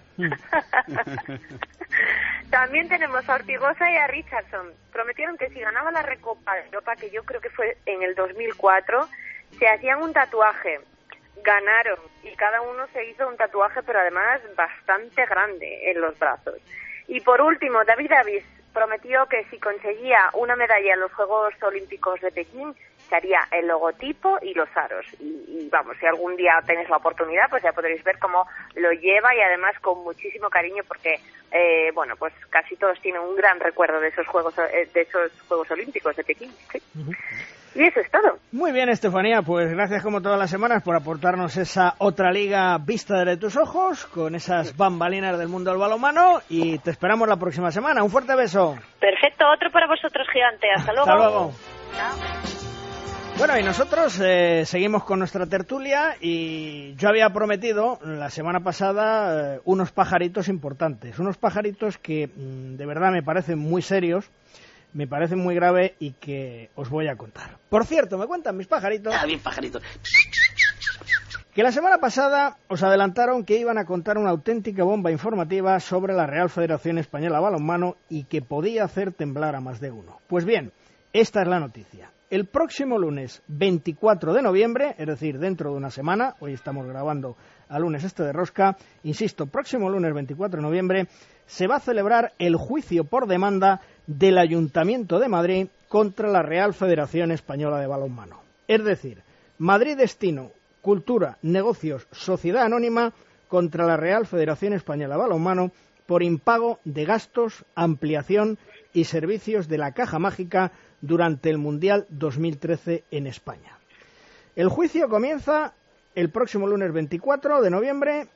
También tenemos a Ortigosa y a Richardson. Prometieron que si ganaba la Recopa de Europa, que yo creo que fue en el dos mil cuatro, se hacían un tatuaje. Ganaron y cada uno se hizo un tatuaje, pero además bastante grande en los brazos. Y por último, David Davis prometió que si conseguía una medalla en los Juegos Olímpicos de Pekín, se haría el logotipo y los aros. Y, y vamos, si algún día tenéis la oportunidad, pues ya podréis ver cómo lo lleva, y además con muchísimo cariño, porque, eh, bueno, pues casi todos tienen un gran recuerdo de esos Juegos, eh, de esos Juegos Olímpicos de Pekín. ¿Sí? Y eso es todo.
Muy bien, Estefanía, pues gracias como todas las semanas por aportarnos esa otra liga vista desde tus ojos, con esas bambalinas del mundo del balonmano, y te esperamos la próxima semana. Un fuerte beso.
Perfecto, otro para vosotros, gigante. Hasta luego.
Hasta luego.
Chao.
Bueno, y nosotros eh, seguimos con nuestra tertulia, y yo había prometido la semana pasada eh, unos pajaritos importantes, unos pajaritos que mm, de verdad me parecen muy serios, me parecen muy graves y que os voy a contar. Por cierto, me cuentan mis pajaritos.
Ah, bien, pajaritos.
Que la semana pasada os adelantaron que iban a contar una auténtica bomba informativa sobre la Real Federación Española de Balonmano y que podía hacer temblar a más de uno. Pues bien, esta es la noticia. El próximo lunes veinticuatro de noviembre, es decir, dentro de una semana, hoy estamos grabando a lunes este de rosca, insisto, próximo lunes veinticuatro de noviembre, se va a celebrar el juicio por demanda del Ayuntamiento de Madrid contra la Real Federación Española de Balonmano. Es decir, Madrid Destino, Cultura, Negocios, Sociedad Anónima contra la Real Federación Española de Balonmano por impago de gastos, ampliación y servicios de la Caja Mágica durante el Mundial dos mil trece en España. El juicio comienza el próximo lunes veinticuatro de noviembre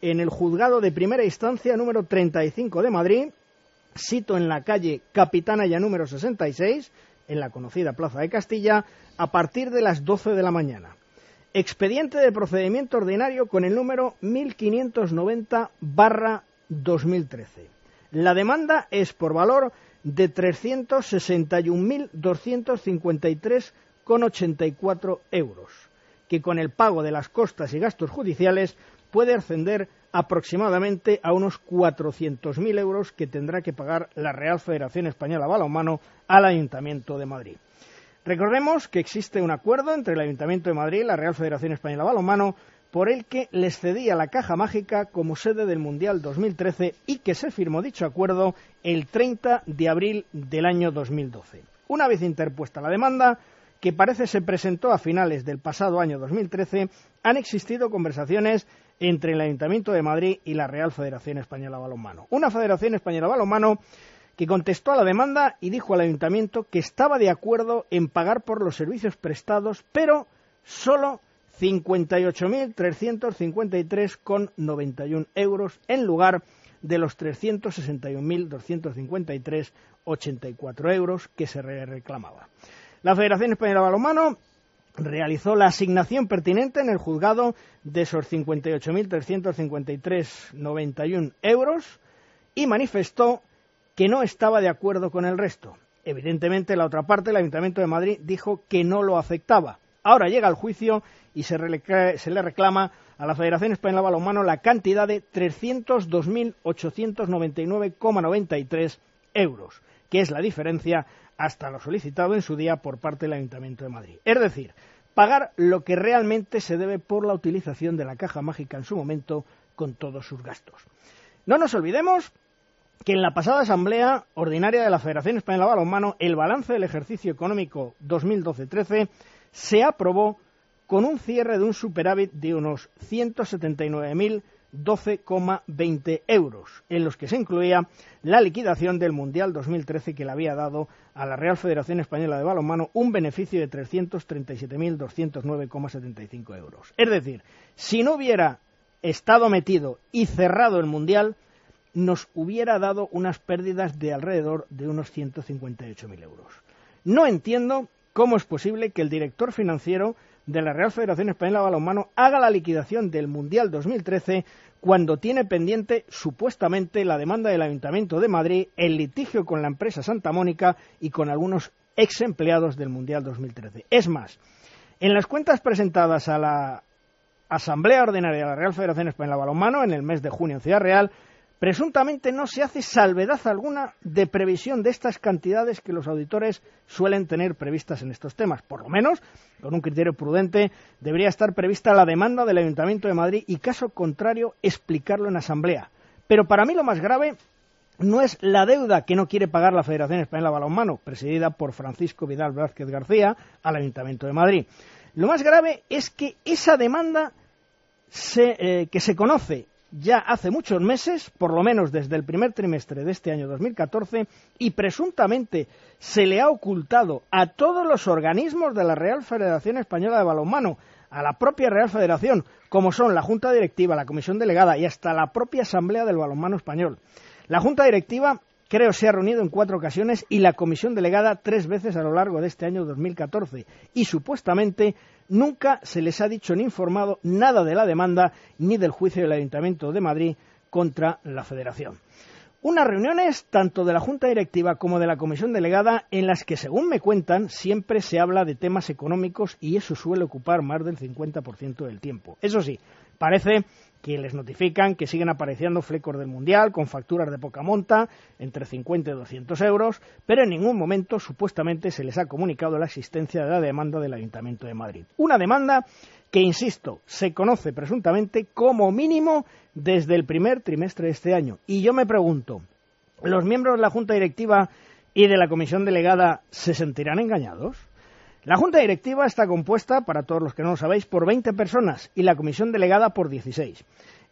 en el juzgado de primera instancia número treinta y cinco de Madrid, sito en la calle Capitana ya número sesenta y seis, en la conocida Plaza de Castilla, a partir de las doce de la mañana. Expediente de procedimiento ordinario con el número mil quinientos noventa barra dos mil trece. La demanda es por valor de trescientos sesenta y un mil doscientos cincuenta y tres coma ochenta y cuatro euros, que con el pago de las costas y gastos judiciales puede ascender aproximadamente a unos cuatrocientos mil euros que tendrá que pagar la Real Federación Española de Balonmano al Ayuntamiento de Madrid. Recordemos que existe un acuerdo entre el Ayuntamiento de Madrid y la Real Federación Española de Balonmano por el que les cedía la Caja Mágica como sede del Mundial dos mil trece y que se firmó dicho acuerdo el treinta de abril del año dos mil doce. Una vez interpuesta la demanda, que parece se presentó a finales del pasado año dos mil trece, han existido conversaciones entre el Ayuntamiento de Madrid y la Real Federación Española de Balonmano. Una Federación Española de Balonmano que contestó a la demanda y dijo al Ayuntamiento que estaba de acuerdo en pagar por los servicios prestados, pero solo cincuenta y ocho mil trescientos cincuenta y tres coma noventa y uno euros en lugar de los trescientos sesenta y un mil doscientos cincuenta y tres coma ochenta y cuatro euros que se reclamaba. La Federación Española de Balonmano realizó la asignación pertinente en el juzgado de esos cincuenta y ocho mil trescientos cincuenta y tres coma noventa y uno euros y manifestó que no estaba de acuerdo con el resto. Evidentemente, la otra parte, el Ayuntamiento de Madrid, dijo que no lo aceptaba. Ahora llega el juicio y se, re- se le reclama a la Federación Española de Balonmano la cantidad de trescientos dos mil ochocientos noventa y nueve coma noventa y tres euros, que es la diferencia hasta lo solicitado en su día por parte del Ayuntamiento de Madrid. Es decir, pagar lo que realmente se debe por la utilización de la Caja Mágica en su momento con todos sus gastos. No nos olvidemos que en la pasada Asamblea Ordinaria de la Federación Española de Balonmano el balance del ejercicio económico dos mil doce trece se aprobó con un cierre de un superávit de unos ciento setenta y nueve mil doce coma veinte euros, en los que se incluía la liquidación del Mundial dos mil trece que le había dado a la Real Federación Española de Balonmano un beneficio de trescientos treinta y siete mil doscientos nueve coma setenta y cinco euros. Es decir, si no hubiera estado metido y cerrado el Mundial, nos hubiera dado unas pérdidas de alrededor de unos ciento cincuenta y ocho mil euros. No entiendo cómo es posible que el director financiero de la Real Federación Española de Balonmano haga la liquidación del Mundial dos mil trece cuando tiene pendiente supuestamente la demanda del Ayuntamiento de Madrid, el litigio con la empresa Santa Mónica y con algunos ex empleados del Mundial dos mil trece. Es más, en las cuentas presentadas a la Asamblea Ordinaria de la Real Federación Española de Balonmano en el mes de junio en Ciudad Real, presuntamente no se hace salvedad alguna de previsión de estas cantidades que los auditores suelen tener previstas en estos temas. Por lo menos, con un criterio prudente, debería estar prevista la demanda del Ayuntamiento de Madrid y, caso contrario, explicarlo en asamblea. Pero para mí lo más grave no es la deuda que no quiere pagar la Federación Española de Balonmano, presidida por Francisco Vidal Vázquez García, al Ayuntamiento de Madrid. Lo más grave es que esa demanda se, eh, que se conoce ya hace muchos meses, por lo menos desde el primer trimestre de este año dos mil catorce, y presuntamente se le ha ocultado a todos los organismos de la Real Federación Española de Balonmano, a la propia Real Federación, como son la Junta Directiva, la Comisión Delegada y hasta la propia Asamblea del Balonmano Español. La Junta Directiva, creo, se ha reunido en cuatro ocasiones y la Comisión Delegada tres veces a lo largo de este año dos mil catorce, y supuestamente nunca se les ha dicho ni informado nada de la demanda ni del juicio del Ayuntamiento de Madrid contra la Federación. Unas reuniones tanto de la Junta Directiva como de la Comisión Delegada en las que, según me cuentan, siempre se habla de temas económicos y eso suele ocupar más del cincuenta por ciento del tiempo. Eso sí, parece que les notifican que siguen apareciendo flecos del Mundial con facturas de poca monta, entre cincuenta y doscientos euros, pero en ningún momento supuestamente se les ha comunicado la existencia de la demanda del Ayuntamiento de Madrid. Una demanda que, insisto, se conoce presuntamente como mínimo desde el primer trimestre de este año. Y yo me pregunto, ¿los miembros de la Junta Directiva y de la Comisión Delegada se sentirán engañados? La Junta Directiva está compuesta, para todos los que no lo sabéis, por veinte personas y la Comisión Delegada por dieciséis.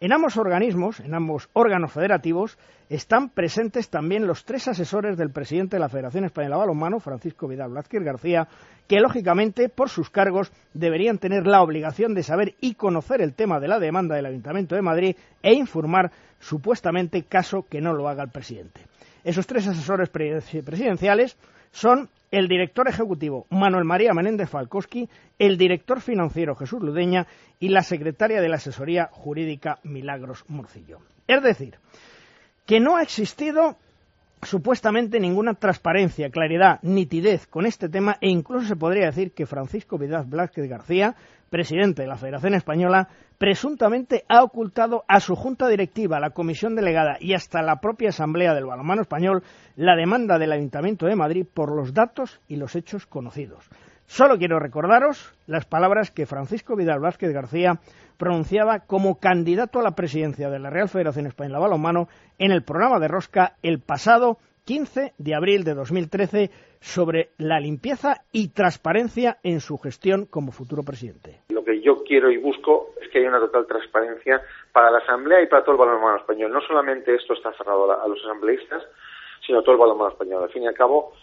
En ambos organismos, en ambos órganos federativos, están presentes también los tres asesores del presidente de la Federación Española de Balonmano, Francisco Vidal Blázquez García, que lógicamente, por sus cargos, deberían tener la obligación de saber y conocer el tema de la demanda del Ayuntamiento de Madrid e informar, supuestamente, caso que no lo haga el presidente. Esos tres asesores presidenciales son el director ejecutivo Manuel María Menéndez Falkowski, el director financiero Jesús Ludeña y la secretaria de la asesoría jurídica Milagros Morcillo. Es decir, que no ha existido supuestamente ninguna transparencia, claridad, nitidez con este tema, e incluso se podría decir que Francisco Vidal Blázquez García, presidente de la Federación Española, presuntamente ha ocultado a su junta directiva, a la comisión delegada y hasta la propia Asamblea del Balonmano Español la demanda del Ayuntamiento de Madrid por los datos y los hechos conocidos. Solo quiero recordaros las palabras que Francisco Vidal Blázquez García pronunciaba como candidato a la presidencia de la Real Federación Española de Balonmano en el programa de Rosca el pasado quince de abril de dos mil trece sobre la limpieza y transparencia en su gestión como futuro presidente.
Lo que yo quiero y busco es que haya una total transparencia para la Asamblea y para todo el balonmano español. No solamente esto está cerrado a los asambleístas, sino todo el balonmano español. Al fin y al cabo,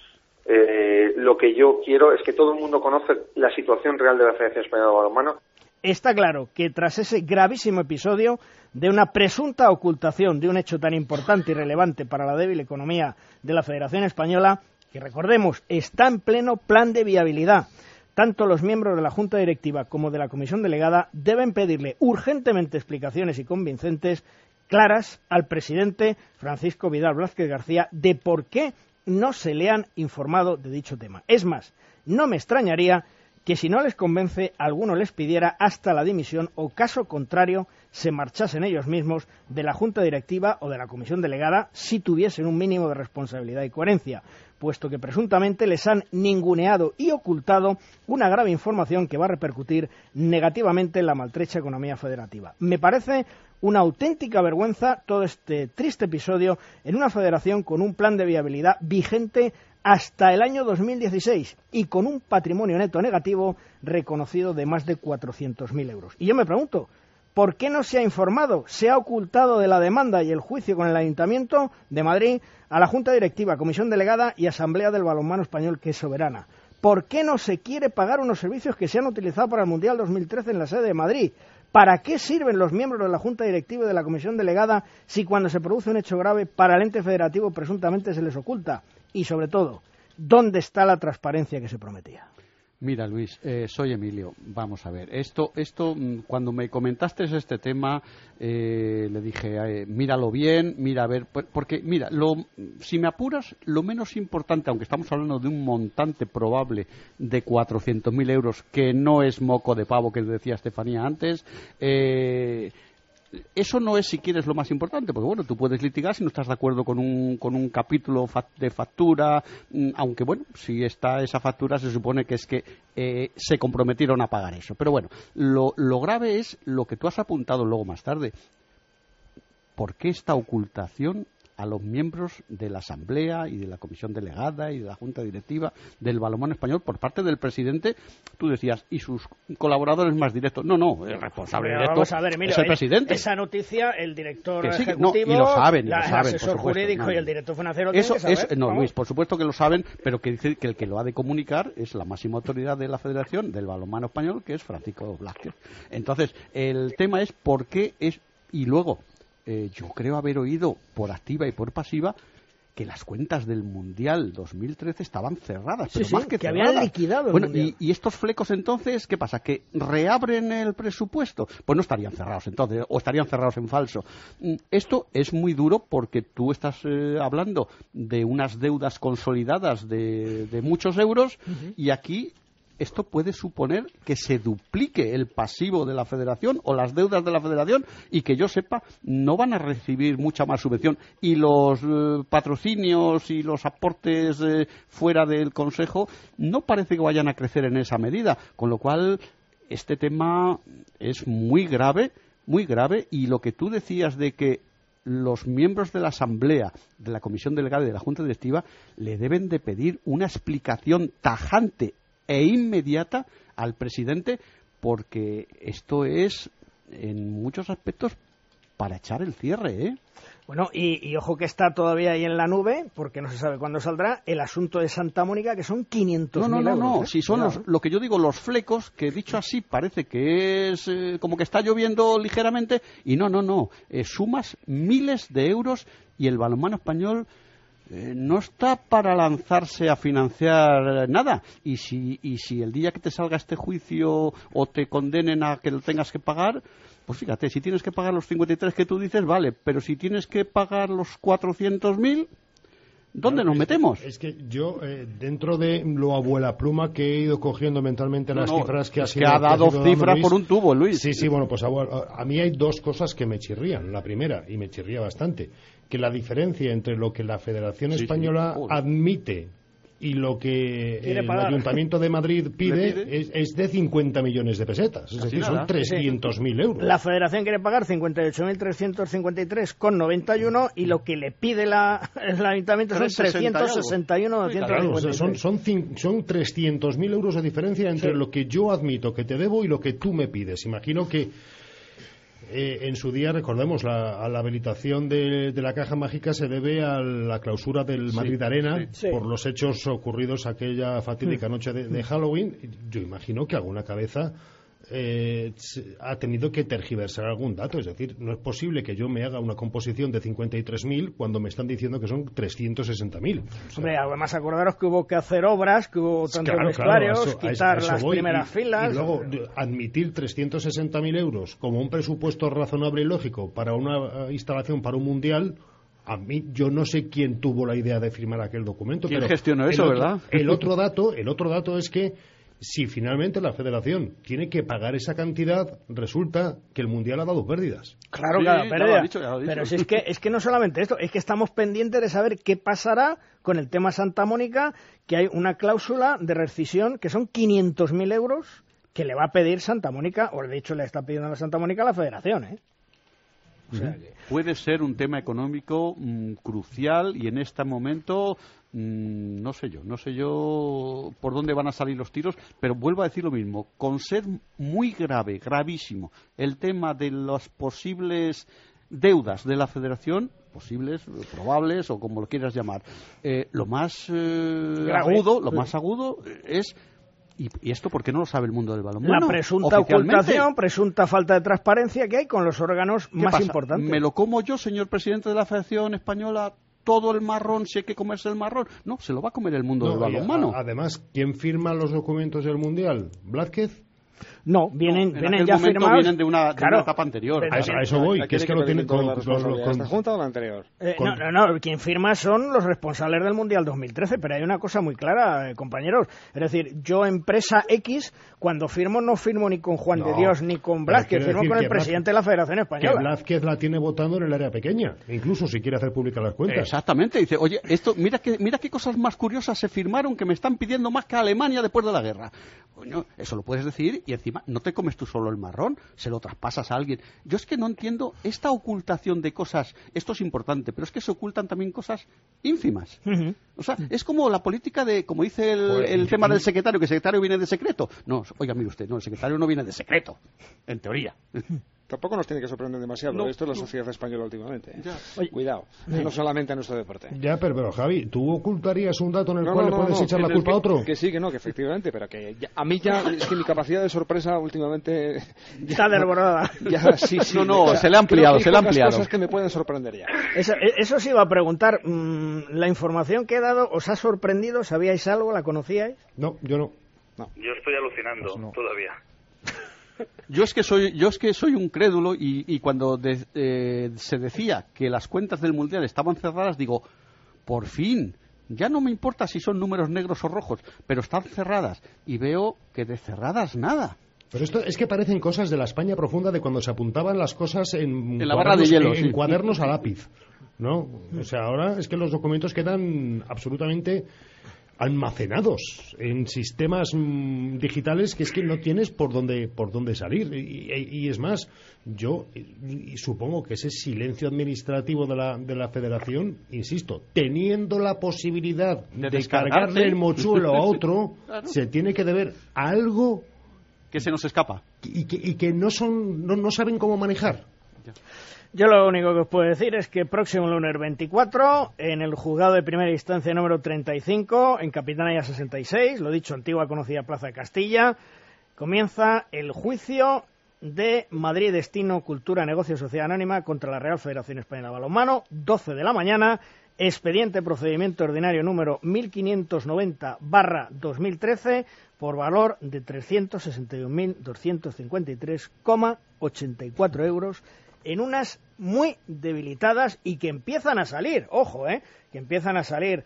eh, lo que yo quiero es que todo el mundo conozca la situación real de la Federación Española de Balonmano.
Está claro que tras ese gravísimo episodio de una presunta ocultación de un hecho tan importante y relevante para la débil economía de la Federación Española, que recordemos, está en pleno plan de viabilidad, tanto los miembros de la Junta Directiva como de la Comisión Delegada deben pedirle urgentemente explicaciones y convincentes, claras, al presidente Francisco Vidal Blázquez García de por qué no se le han informado de dicho tema. Es más, no me extrañaría que si no les convence, alguno les pidiera hasta la dimisión o, caso contrario, se marchasen ellos mismos de la Junta Directiva o de la Comisión Delegada si tuviesen un mínimo de responsabilidad y coherencia, puesto que presuntamente les han ninguneado y ocultado una grave información que va a repercutir negativamente en la maltrecha economía federativa. Me parece una auténtica vergüenza todo este triste episodio en una federación con un plan de viabilidad vigente hasta el año dos mil dieciséis y con un patrimonio neto negativo reconocido de más de cuatrocientos mil euros. Y yo me pregunto, ¿por qué no se ha informado, se ha ocultado de la demanda y el juicio con el Ayuntamiento de Madrid a la Junta Directiva, Comisión Delegada y Asamblea del Balonmano Español, que es soberana? ¿Por qué no se quiere pagar unos servicios que se han utilizado para el Mundial dos mil trece en la sede de Madrid? ¿Para qué sirven los miembros de la Junta Directiva y de la Comisión Delegada si cuando se produce un hecho grave para el ente federativo presuntamente se les oculta? Y sobre todo, ¿dónde está la transparencia que se prometía?
Mira, Luis, eh, soy Emilio. Vamos a ver. Esto, esto, cuando me comentaste este tema, eh, le dije, eh, míralo bien, mira a ver, porque, mira, lo, si me apuras, lo menos importante, aunque estamos hablando de un montante probable de cuatrocientos mil euros, que no es moco de pavo, que decía Estefanía antes, eh, eso no es, si quieres, lo más importante, porque bueno, tú puedes litigar si no estás de acuerdo con un, con un capítulo de factura, aunque bueno, si está esa factura se supone que es que eh, se comprometieron a pagar eso. Pero bueno, lo, lo grave es lo que tú has apuntado luego más tarde. ¿Por qué esta ocultación a los miembros de la Asamblea y de la Comisión Delegada y de la Junta Directiva del Balonmano Español por parte del presidente? Tú decías, y sus colaboradores más directos. No, no, el responsable
Pero
directo
vamos a ver, Emilio,
es el presidente.
Esa noticia, el director
sí,
ejecutivo,
no, y lo saben, y
la,
lo saben,
el asesor
por supuesto,
jurídico
no,
y el director financiero
eso
tienen que saber.
Es, no,
vamos.
Luis, por supuesto que lo saben, pero que dice que el que lo ha de comunicar es la máxima autoridad de la Federación del Balonmano Español, que es Francisco Blázquez. Entonces, el tema es por qué es... Y luego, eh, yo creo haber oído por activa y por pasiva que las cuentas del Mundial dos mil trece estaban cerradas,
sí,
pero
sí,
más que,
que
cerradas.
habían liquidado el
bueno,
Mundial.
Y, y estos flecos entonces, ¿qué pasa? ¿Que reabren el presupuesto? Pues no estarían cerrados entonces, o estarían cerrados en falso. Esto es muy duro porque tú estás eh, hablando de unas deudas consolidadas de, de muchos euros, uh-huh. Y aquí esto puede suponer que se duplique el pasivo de la Federación o las deudas de la Federación y que yo sepa no van a recibir mucha más subvención y los eh, patrocinios y los aportes eh, fuera del Consejo no parece que vayan a crecer en esa medida, con lo cual este tema es muy grave, muy grave, y lo que tú decías de que los miembros de la Asamblea, de la Comisión Delegada y de la Junta Directiva le deben de pedir una explicación tajante e inmediata al presidente, porque esto es en muchos aspectos para echar el cierre, ¿eh?
Bueno, y, y ojo que está todavía ahí en la nube, porque no se sabe cuándo saldrá, el asunto de Santa Mónica, que son quinientos mil
No, no, no,
euros.
no,
¿eh?
si son los, lo que yo digo, los flecos, que dicho así parece que es eh, como que está lloviendo ligeramente, y no, no, no, eh, sumas miles de euros y el balonmano español eh, no está para lanzarse a financiar eh, nada. Y si, y si el día que te salga este juicio o te condenen a que lo tengas que pagar, pues fíjate, si tienes que pagar los cincuenta y tres que tú dices, vale, pero si tienes que pagar los cuatrocientos mil, ¿dónde
Claro,
nos
es
metemos?
Que, es que yo, eh, dentro de lo abuela pluma que he ido cogiendo mentalmente
No,
las
no,
cifras que ha
es
sido...
que ha dado
sido
cifras
Luis,
por un tubo, Luis.
Sí, sí, bueno, pues a, a mí hay dos cosas que me chirrían. La primera, y me chirría bastante, que la diferencia entre lo que la Federación
Sí,
Española
sí.
admite y lo que
Quiere
el
pagar.
Ayuntamiento de Madrid pide,
pide?
Es, es de cincuenta millones de pesetas. Es
Casi
decir,
nada.
son trescientos mil euros.
La Federación quiere pagar cincuenta y ocho mil trescientos cincuenta y tres con noventa y uno y lo que le pide la, el Ayuntamiento son trescientos sesenta y uno con
Claro, o sea,
doscientos cincuenta y tres.
son, son, cin- son trescientos mil euros de diferencia entre
Sí.
lo que yo admito que te debo y lo que tú me pides. Imagino que eh, en su día, recordemos, la, a la habilitación de, de la Caja Mágica se debe a la clausura del
Sí,
Madrid Arena
sí. Sí.
por los hechos ocurridos aquella fatídica noche de, de Halloween. Yo imagino que alguna cabeza eh, se- ha tenido que tergiversar algún dato. Es decir, no es posible que yo me haga una composición de cincuenta y tres mil cuando me están diciendo que son trescientos sesenta mil.
Hombre, además acordaros que hubo que hacer obras, que hubo tantos
Claro,
vestuarios,
claro, a eso- a
quitar
eso
las
voy.
primeras
Y-
filas.
Y luego de- admitir trescientos sesenta mil euros como un presupuesto razonable y lógico para una eh, instalación para un mundial. A mí, yo no sé quién tuvo la idea de firmar aquel documento.
¿Quién
pero
gestionó
el
eso,
otro-
verdad?
El otro dato, el otro dato es que si finalmente la Federación tiene que pagar esa cantidad, resulta que el mundial ha dado pérdidas.
Claro,
Sí,
cada
ya lo
pérdida.
ha dicho, ya lo ha dicho.
Pero si es que es que no solamente esto, es que estamos pendientes de saber qué pasará con el tema Santa Mónica, que hay una cláusula de rescisión que son quinientos mil euros que le va a pedir Santa Mónica, o de hecho le está pidiendo a la Santa Mónica a la Federación, ¿eh? O sea que-
Puede ser un tema económico mm, crucial y en este momento mm, no sé yo, no sé yo por dónde van a salir los tiros, pero vuelvo a decir lo mismo, con ser muy grave, gravísimo, el tema de las posibles deudas de la Federación, posibles, probables o como lo quieras llamar, eh, lo más eh,
Grave.
agudo, lo más agudo es ¿Y, ¿Y esto por qué no lo sabe el mundo del balonmano?
La presunta
Oficialmente.
ocultación, presunta falta de transparencia que hay con los órganos
¿Qué
más
pasa?
importantes.
¿Me lo como yo, señor presidente de la Federación Española, todo el marrón, si hay que comerse el marrón? No, se lo va a comer el mundo
No,
del
y
balonmano.
a- además, ¿quién firma los documentos del mundial? ¿Blázquez?
No, vienen,
En
vienen
aquel
ya
momento
firmados.
viene de una, de
Claro.
una etapa anterior.
Pero
A eso,
sí.
a eso voy, que es que lo tiene
toda
con,
la
con-
responsabilidad
con-
de esta Junta o la anterior.
Eh, no, no, no, quien firma son los responsables del Mundial dos mil trece, pero hay una cosa muy clara, eh, compañeros. Es decir, yo, empresa X, cuando firmo no firmo ni con Juan de
No,
Dios ni con
pero
Blázquez,
quiero
firmo
decir
con el
que
presidente de la Federación
que
Española.
Blázquez la tiene votando en el área pequeña, incluso si quiere hacer públicas las cuentas.
Exactamente, dice, oye, esto, mira que, mira qué cosas más curiosas se firmaron que me están pidiendo más que Alemania después de la guerra. Coño, eso lo puedes decir y encima no te comes tú solo el marrón, se lo traspasas a alguien. Yo es que no entiendo esta ocultación de cosas, esto es importante, pero es que se ocultan también cosas ínfimas.
Ujú.
O sea, es como la política de, como dice el,
Pues,
el
y-
tema
y-
del secretario, que el secretario viene de secreto. No, oiga, mire usted, no, el secretario no viene de secreto, en teoría.
Tampoco nos tiene que sorprender demasiado.
No,
Esto es la
no.
sociedad española últimamente. ¿eh?
Ya.
Oye.
Cuidado, no solamente a nuestro deporte.
Ya, pero, pero, Javi, ¿tú ocultarías un dato en el
No,
cual
no,
le
no,
puedes
no,
echar
en
la
el
culpa
que-
a otro?
Que sí, que no, que efectivamente, pero que ya- a mí ya es que mi capacidad de sorpresa últimamente ya-
Está desbordada.
Ya, sí, sí.
No, no,
o sea,
se le ha ampliado,
creo que hay
se le ha
pocas
ampliado.
cosas que me pueden sorprender ya.
Eso, eso sí iba a preguntar. mm, ¿La información que he dado os ha sorprendido? ¿Sabíais algo? ¿La conocíais?
No, yo no.
Yo estoy alucinando
Pues no.
todavía.
Yo es que soy, yo es que soy un crédulo y, y cuando de- eh, se decía que las cuentas del Mundial estaban cerradas, digo, por fin, ya no me importa si son números negros o rojos, pero están cerradas. Y veo que de cerradas nada.
Pero esto es que parecen cosas de la España profunda de cuando se apuntaban las cosas en,
En la barra de
cuadernos-
hielo,
en,
sí.
en cuadernos a lápiz, ¿no? O sea, ahora es que los documentos quedan absolutamente almacenados en sistemas mm, digitales que es que no tienes por dónde por dónde salir y, y- y es más, yo y, y supongo que ese silencio administrativo de la, de la Federación, insisto, teniendo la posibilidad
De
de,
descargarse.
cargarle el mochuelo a otro,
Claro.
se tiene que deber a algo
Que se nos escapa.
y que, y que no son no, no saben cómo manejar.
Yo lo único que os puedo decir es que próximo lunes veinticuatro, en el juzgado de primera instancia número treinta y cinco, en Capitanía sesenta y seis, lo dicho, antigua conocida Plaza de Castilla, comienza el juicio de Madrid Destino Cultura Negocio Sociedad Anónima contra la Real Federación Española de Balonmano, doce de la mañana, expediente procedimiento ordinario número mil quinientos noventa barra dos mil trece, por valor de trescientos sesenta y un mil doscientos cincuenta y tres coma ochenta y cuatro euros, en unas muy debilitadas y que empiezan a salir, ojo, eh, que empiezan a salir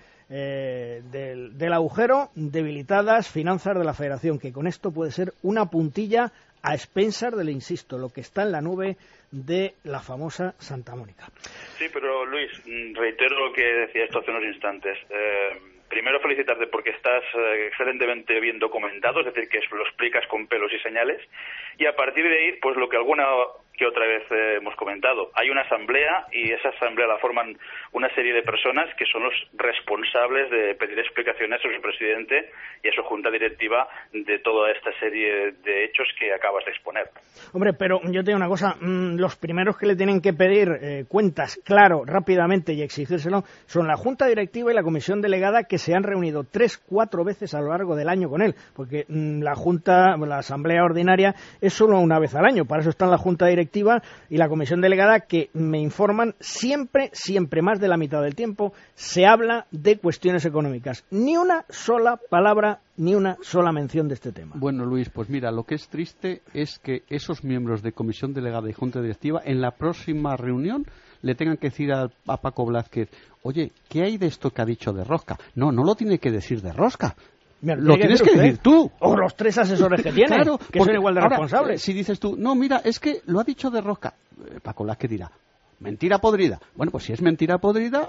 eh, del, del agujero, debilitadas finanzas de la Federación, que con esto puede ser una puntilla a expensas del, insisto, lo que está en la nube de la famosa Santa Mónica.
Sí, pero Luis, reitero lo que decía esto hace unos instantes. Eh, primero felicitarte porque estás eh, excelentemente bien documentado, es decir, que lo explicas con pelos y señales, y a partir de ahí, pues lo que alguna que otra vez eh, hemos comentado, hay una asamblea y esa asamblea la forman una serie de personas que son los responsables de pedir explicaciones a su presidente y a su junta directiva de toda esta serie de hechos que acabas de exponer.
Hombre, pero yo te digo una cosa, mmm, los primeros que le tienen que pedir eh, cuentas, claro, rápidamente y exigírselo, son la junta directiva y la comisión delegada, que se han reunido tres, cuatro veces a lo largo del año con él, porque mmm, la junta, la asamblea ordinaria es solo una vez al año, para eso están la junta directiva y la comisión delegada, que me informan siempre, siempre más de la mitad del tiempo se habla de cuestiones económicas. Ni una sola palabra, ni una sola mención de este tema.
Bueno, Luis, pues mira, lo que es triste es que esos miembros de comisión delegada y junta directiva en la próxima reunión le tengan que decir a, a Paco Blázquez, oye, ¿qué hay de esto que ha dicho de Rosca? No, no lo tiene que decir de Rosca.
Mira,
lo tienes que decir tú.
O los tres asesores que tienen,
claro,
que
porque
son igual de
ahora,
responsables.
Si dices tú, no, mira, es que lo ha dicho de Rosca, eh, Paco Blázquez dirá, mentira podrida. Bueno, pues si es mentira podrida,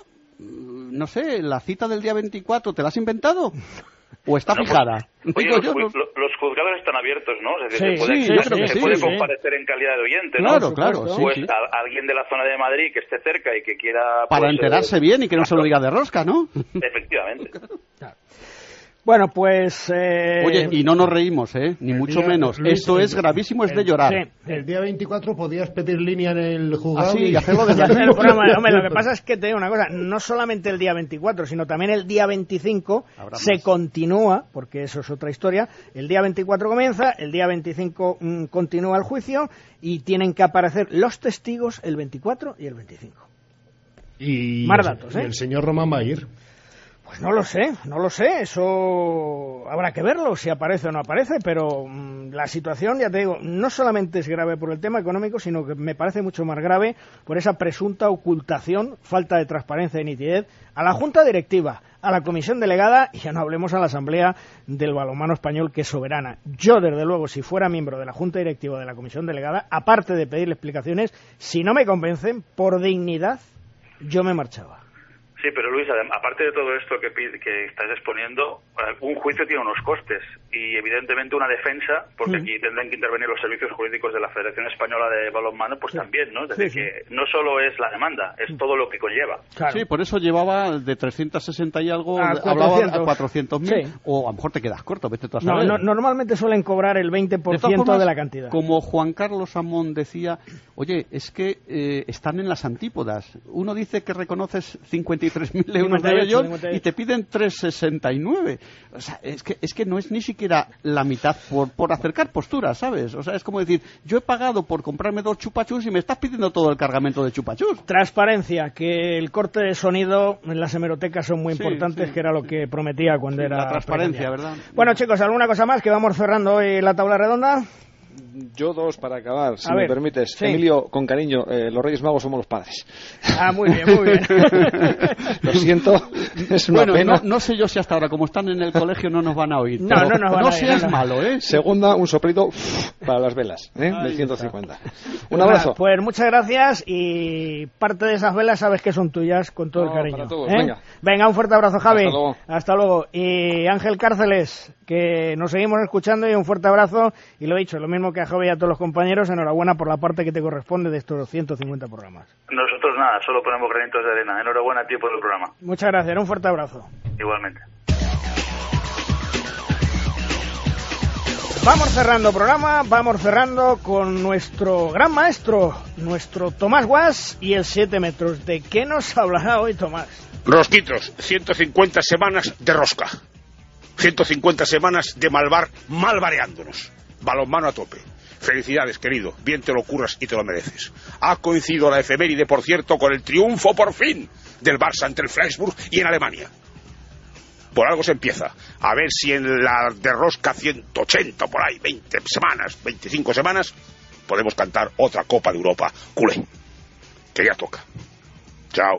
no sé, la cita del día veinticuatro, ¿te la has inventado? ¿O está
bueno,
fijada?
Pues, oye,
Digo
los,
yo,
los, los juzgados están abiertos, ¿no? Es
Sí,
decir, se puede,
sí, yo creo que
se
sí,
puede
sí.
comparecer en calidad de oyente, ¿no?
Claro, claro,
Pues
sí, sí.
a, alguien de la zona de Madrid que esté cerca y que quiera...
Para
pues,
enterarse
eh,
bien y que no se lo diga de Rosca, ¿no?
Efectivamente.
Bueno, pues... Eh...
Oye, y no nos reímos, ¿eh? Ni
El
mucho
día-
menos.
Luis,
Esto
el-
es gravísimo, es de
el-
llorar.
Sí.
El día veinticuatro podías pedir línea en el juzgado
Ah, sí,
y
y hacerlo desde
Ya
aquí.
sé el programa. Hombre, lo que pasa es que te digo una cosa, no solamente el día veinticuatro, sino también el día veinticinco
Habrá
se
más.
continúa, porque eso es otra historia. El día veinticuatro comienza, el día veinticinco mm, continúa el juicio y tienen que aparecer los testigos el veinticuatro y el veinticinco.
Y
Más datos, ¿eh?
el señor Román va a ir.
Pues no lo sé, no lo sé, eso habrá que verlo, si aparece o no aparece, pero mmm, la situación, ya te digo, no solamente es grave por el tema económico, sino que me parece mucho más grave por esa presunta ocultación, falta de transparencia y nitidez a la Junta Directiva, a la Comisión Delegada y ya no hablemos a la Asamblea del Balonmano Español, que es soberana. Yo, desde luego, si fuera miembro de la Junta Directiva o de la Comisión Delegada, aparte de pedirle explicaciones, si no me convencen, por dignidad, yo me marchaba.
Sí, pero Luis, adem- aparte de todo esto que, pi- que estás exponiendo, eh, un juicio tiene unos costes y evidentemente una defensa, porque
Mm.
aquí tendrán que intervenir los servicios jurídicos de la Federación Española de Balonmano, pues
Sí.
también, ¿no? Es
Sí,
decir,
sí.
que no solo es la demanda, es todo lo que conlleva.
Claro.
Sí, por eso llevaba de trescientos sesenta y algo,
A
hablaba
cuatrocientos.
a cuatrocientos mil,
Sí.
o a lo mejor te quedas corto, vete tú a
No,
saber.
no, normalmente suelen cobrar el veinte por
De todas
ciento
formas,
de la cantidad.
Como Juan Carlos Amón decía, oye, es que eh, están en las antípodas. Uno dice que reconoces cincuenta y tres mil euros de
cincuenta y ocho,
Bellón
cincuenta y ocho.
y te piden trescientos sesenta y nueve. O sea, es que, es que no es ni siquiera la mitad por, por acercar posturas, ¿sabes? O sea, es como decir, yo he pagado por comprarme dos chupachus y me estás pidiendo todo el cargamento de chupachus.
Transparencia, que el corte de sonido en las hemerotecas son muy
Sí,
importantes,
sí.
que era lo que prometía cuando
Sí,
era
la transparencia,
precandidato.
¿verdad?
Bueno, chicos, ¿alguna cosa más? Que vamos cerrando hoy la tabla redonda.
Yo dos para acabar, si
A
me
ver,
permites.
sí.
Emilio, con cariño, eh, los Reyes Magos somos los padres.
Ah, muy bien, muy bien.
Lo siento, es una
Bueno,
pena.
no, no sé yo si hasta ahora, como están en el colegio, no nos van a oír.
No,
pero
no nos van a oír,
seas
no, no.
malo, ¿eh?
Segunda, un soplido para las velas, ¿eh?
Ahí
del ciento
está.
cincuenta. Un abrazo.
Pues muchas gracias y parte de esas velas sabes que son tuyas con todo
No,
el cariño.
para todos,
¿eh?
venga.
Venga, un fuerte abrazo, Javi.
Hasta luego.
Hasta luego. Y Ángel Cárceles, que nos seguimos escuchando, y un fuerte abrazo. Y lo he dicho, lo mismo que a Javi y a todos los compañeros, enhorabuena por la parte que te corresponde de estos ciento cincuenta programas.
Nosotros nada, solo ponemos granitos de arena. Enhorabuena a ti por el programa.
Muchas gracias, un fuerte abrazo.
Igualmente.
Vamos cerrando programa, vamos cerrando con nuestro gran maestro, nuestro Tomás Guas y el siete metros. ¿De qué nos hablará hoy Tomás?
Rosquitos, ciento cincuenta semanas de rosca. ciento cincuenta semanas de malvar, malvareándonos. Balonmano a tope. Felicidades, querido. Bien te lo curras y te lo mereces. Ha coincidido la efeméride, por cierto, con el triunfo, por fin, del Barça ante el Freiburg y en Alemania. Por algo se empieza. A ver si en la de rosca ciento ochenta, por ahí, veinte semanas, veinticinco semanas, podemos cantar otra Copa de Europa. Culé. Que ya toca. Chao.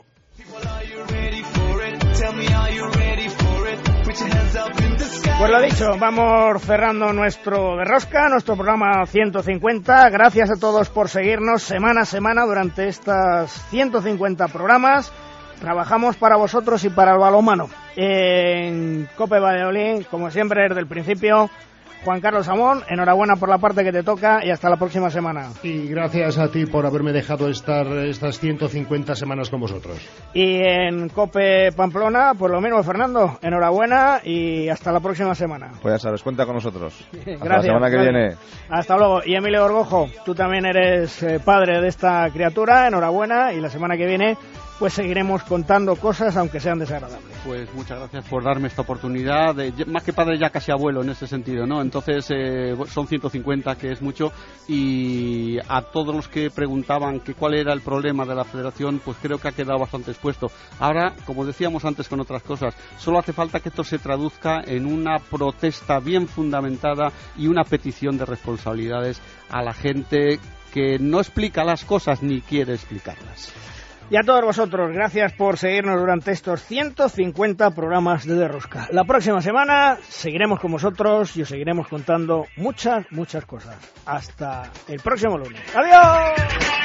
Pues lo dicho, vamos cerrando nuestro de rosca, nuestro programa ciento cincuenta. Gracias a todos por seguirnos semana a semana durante estas ciento cincuenta programas. Trabajamos para vosotros y para el balonmano. En COPE Valladolid, como siempre, desde el principio, Juan Carlos Amón, enhorabuena por la parte que te toca y hasta la próxima semana.
Y gracias a ti por haberme dejado estar estas ciento cincuenta semanas con vosotros.
Y en COPE Pamplona, pues lo mismo, Fernando, enhorabuena y hasta la próxima semana.
Pues ya sabes, cuenta con nosotros.
Gracias.
Hasta la semana que
gracias.
viene.
Hasta luego. Y Emilio Orgojo, tú también eres eh, padre de esta criatura, enhorabuena, y la semana que viene pues seguiremos contando cosas aunque sean desagradables.
Pues muchas gracias por darme esta oportunidad, de, más que padre ya casi abuelo en ese sentido, ¿no? Entonces eh, son ciento cincuenta, que es mucho, y a todos los que preguntaban que cuál era el problema de la federación, pues creo que ha quedado bastante expuesto. Ahora, como decíamos antes con otras cosas, solo hace falta que esto se traduzca en una protesta bien fundamentada y una petición de responsabilidades a la gente que no explica las cosas ni quiere explicarlas.
Y a todos vosotros, gracias por seguirnos durante estos ciento cincuenta programas de De Rosca. La próxima semana seguiremos con vosotros y os seguiremos contando muchas, muchas cosas. Hasta el próximo lunes. ¡Adiós!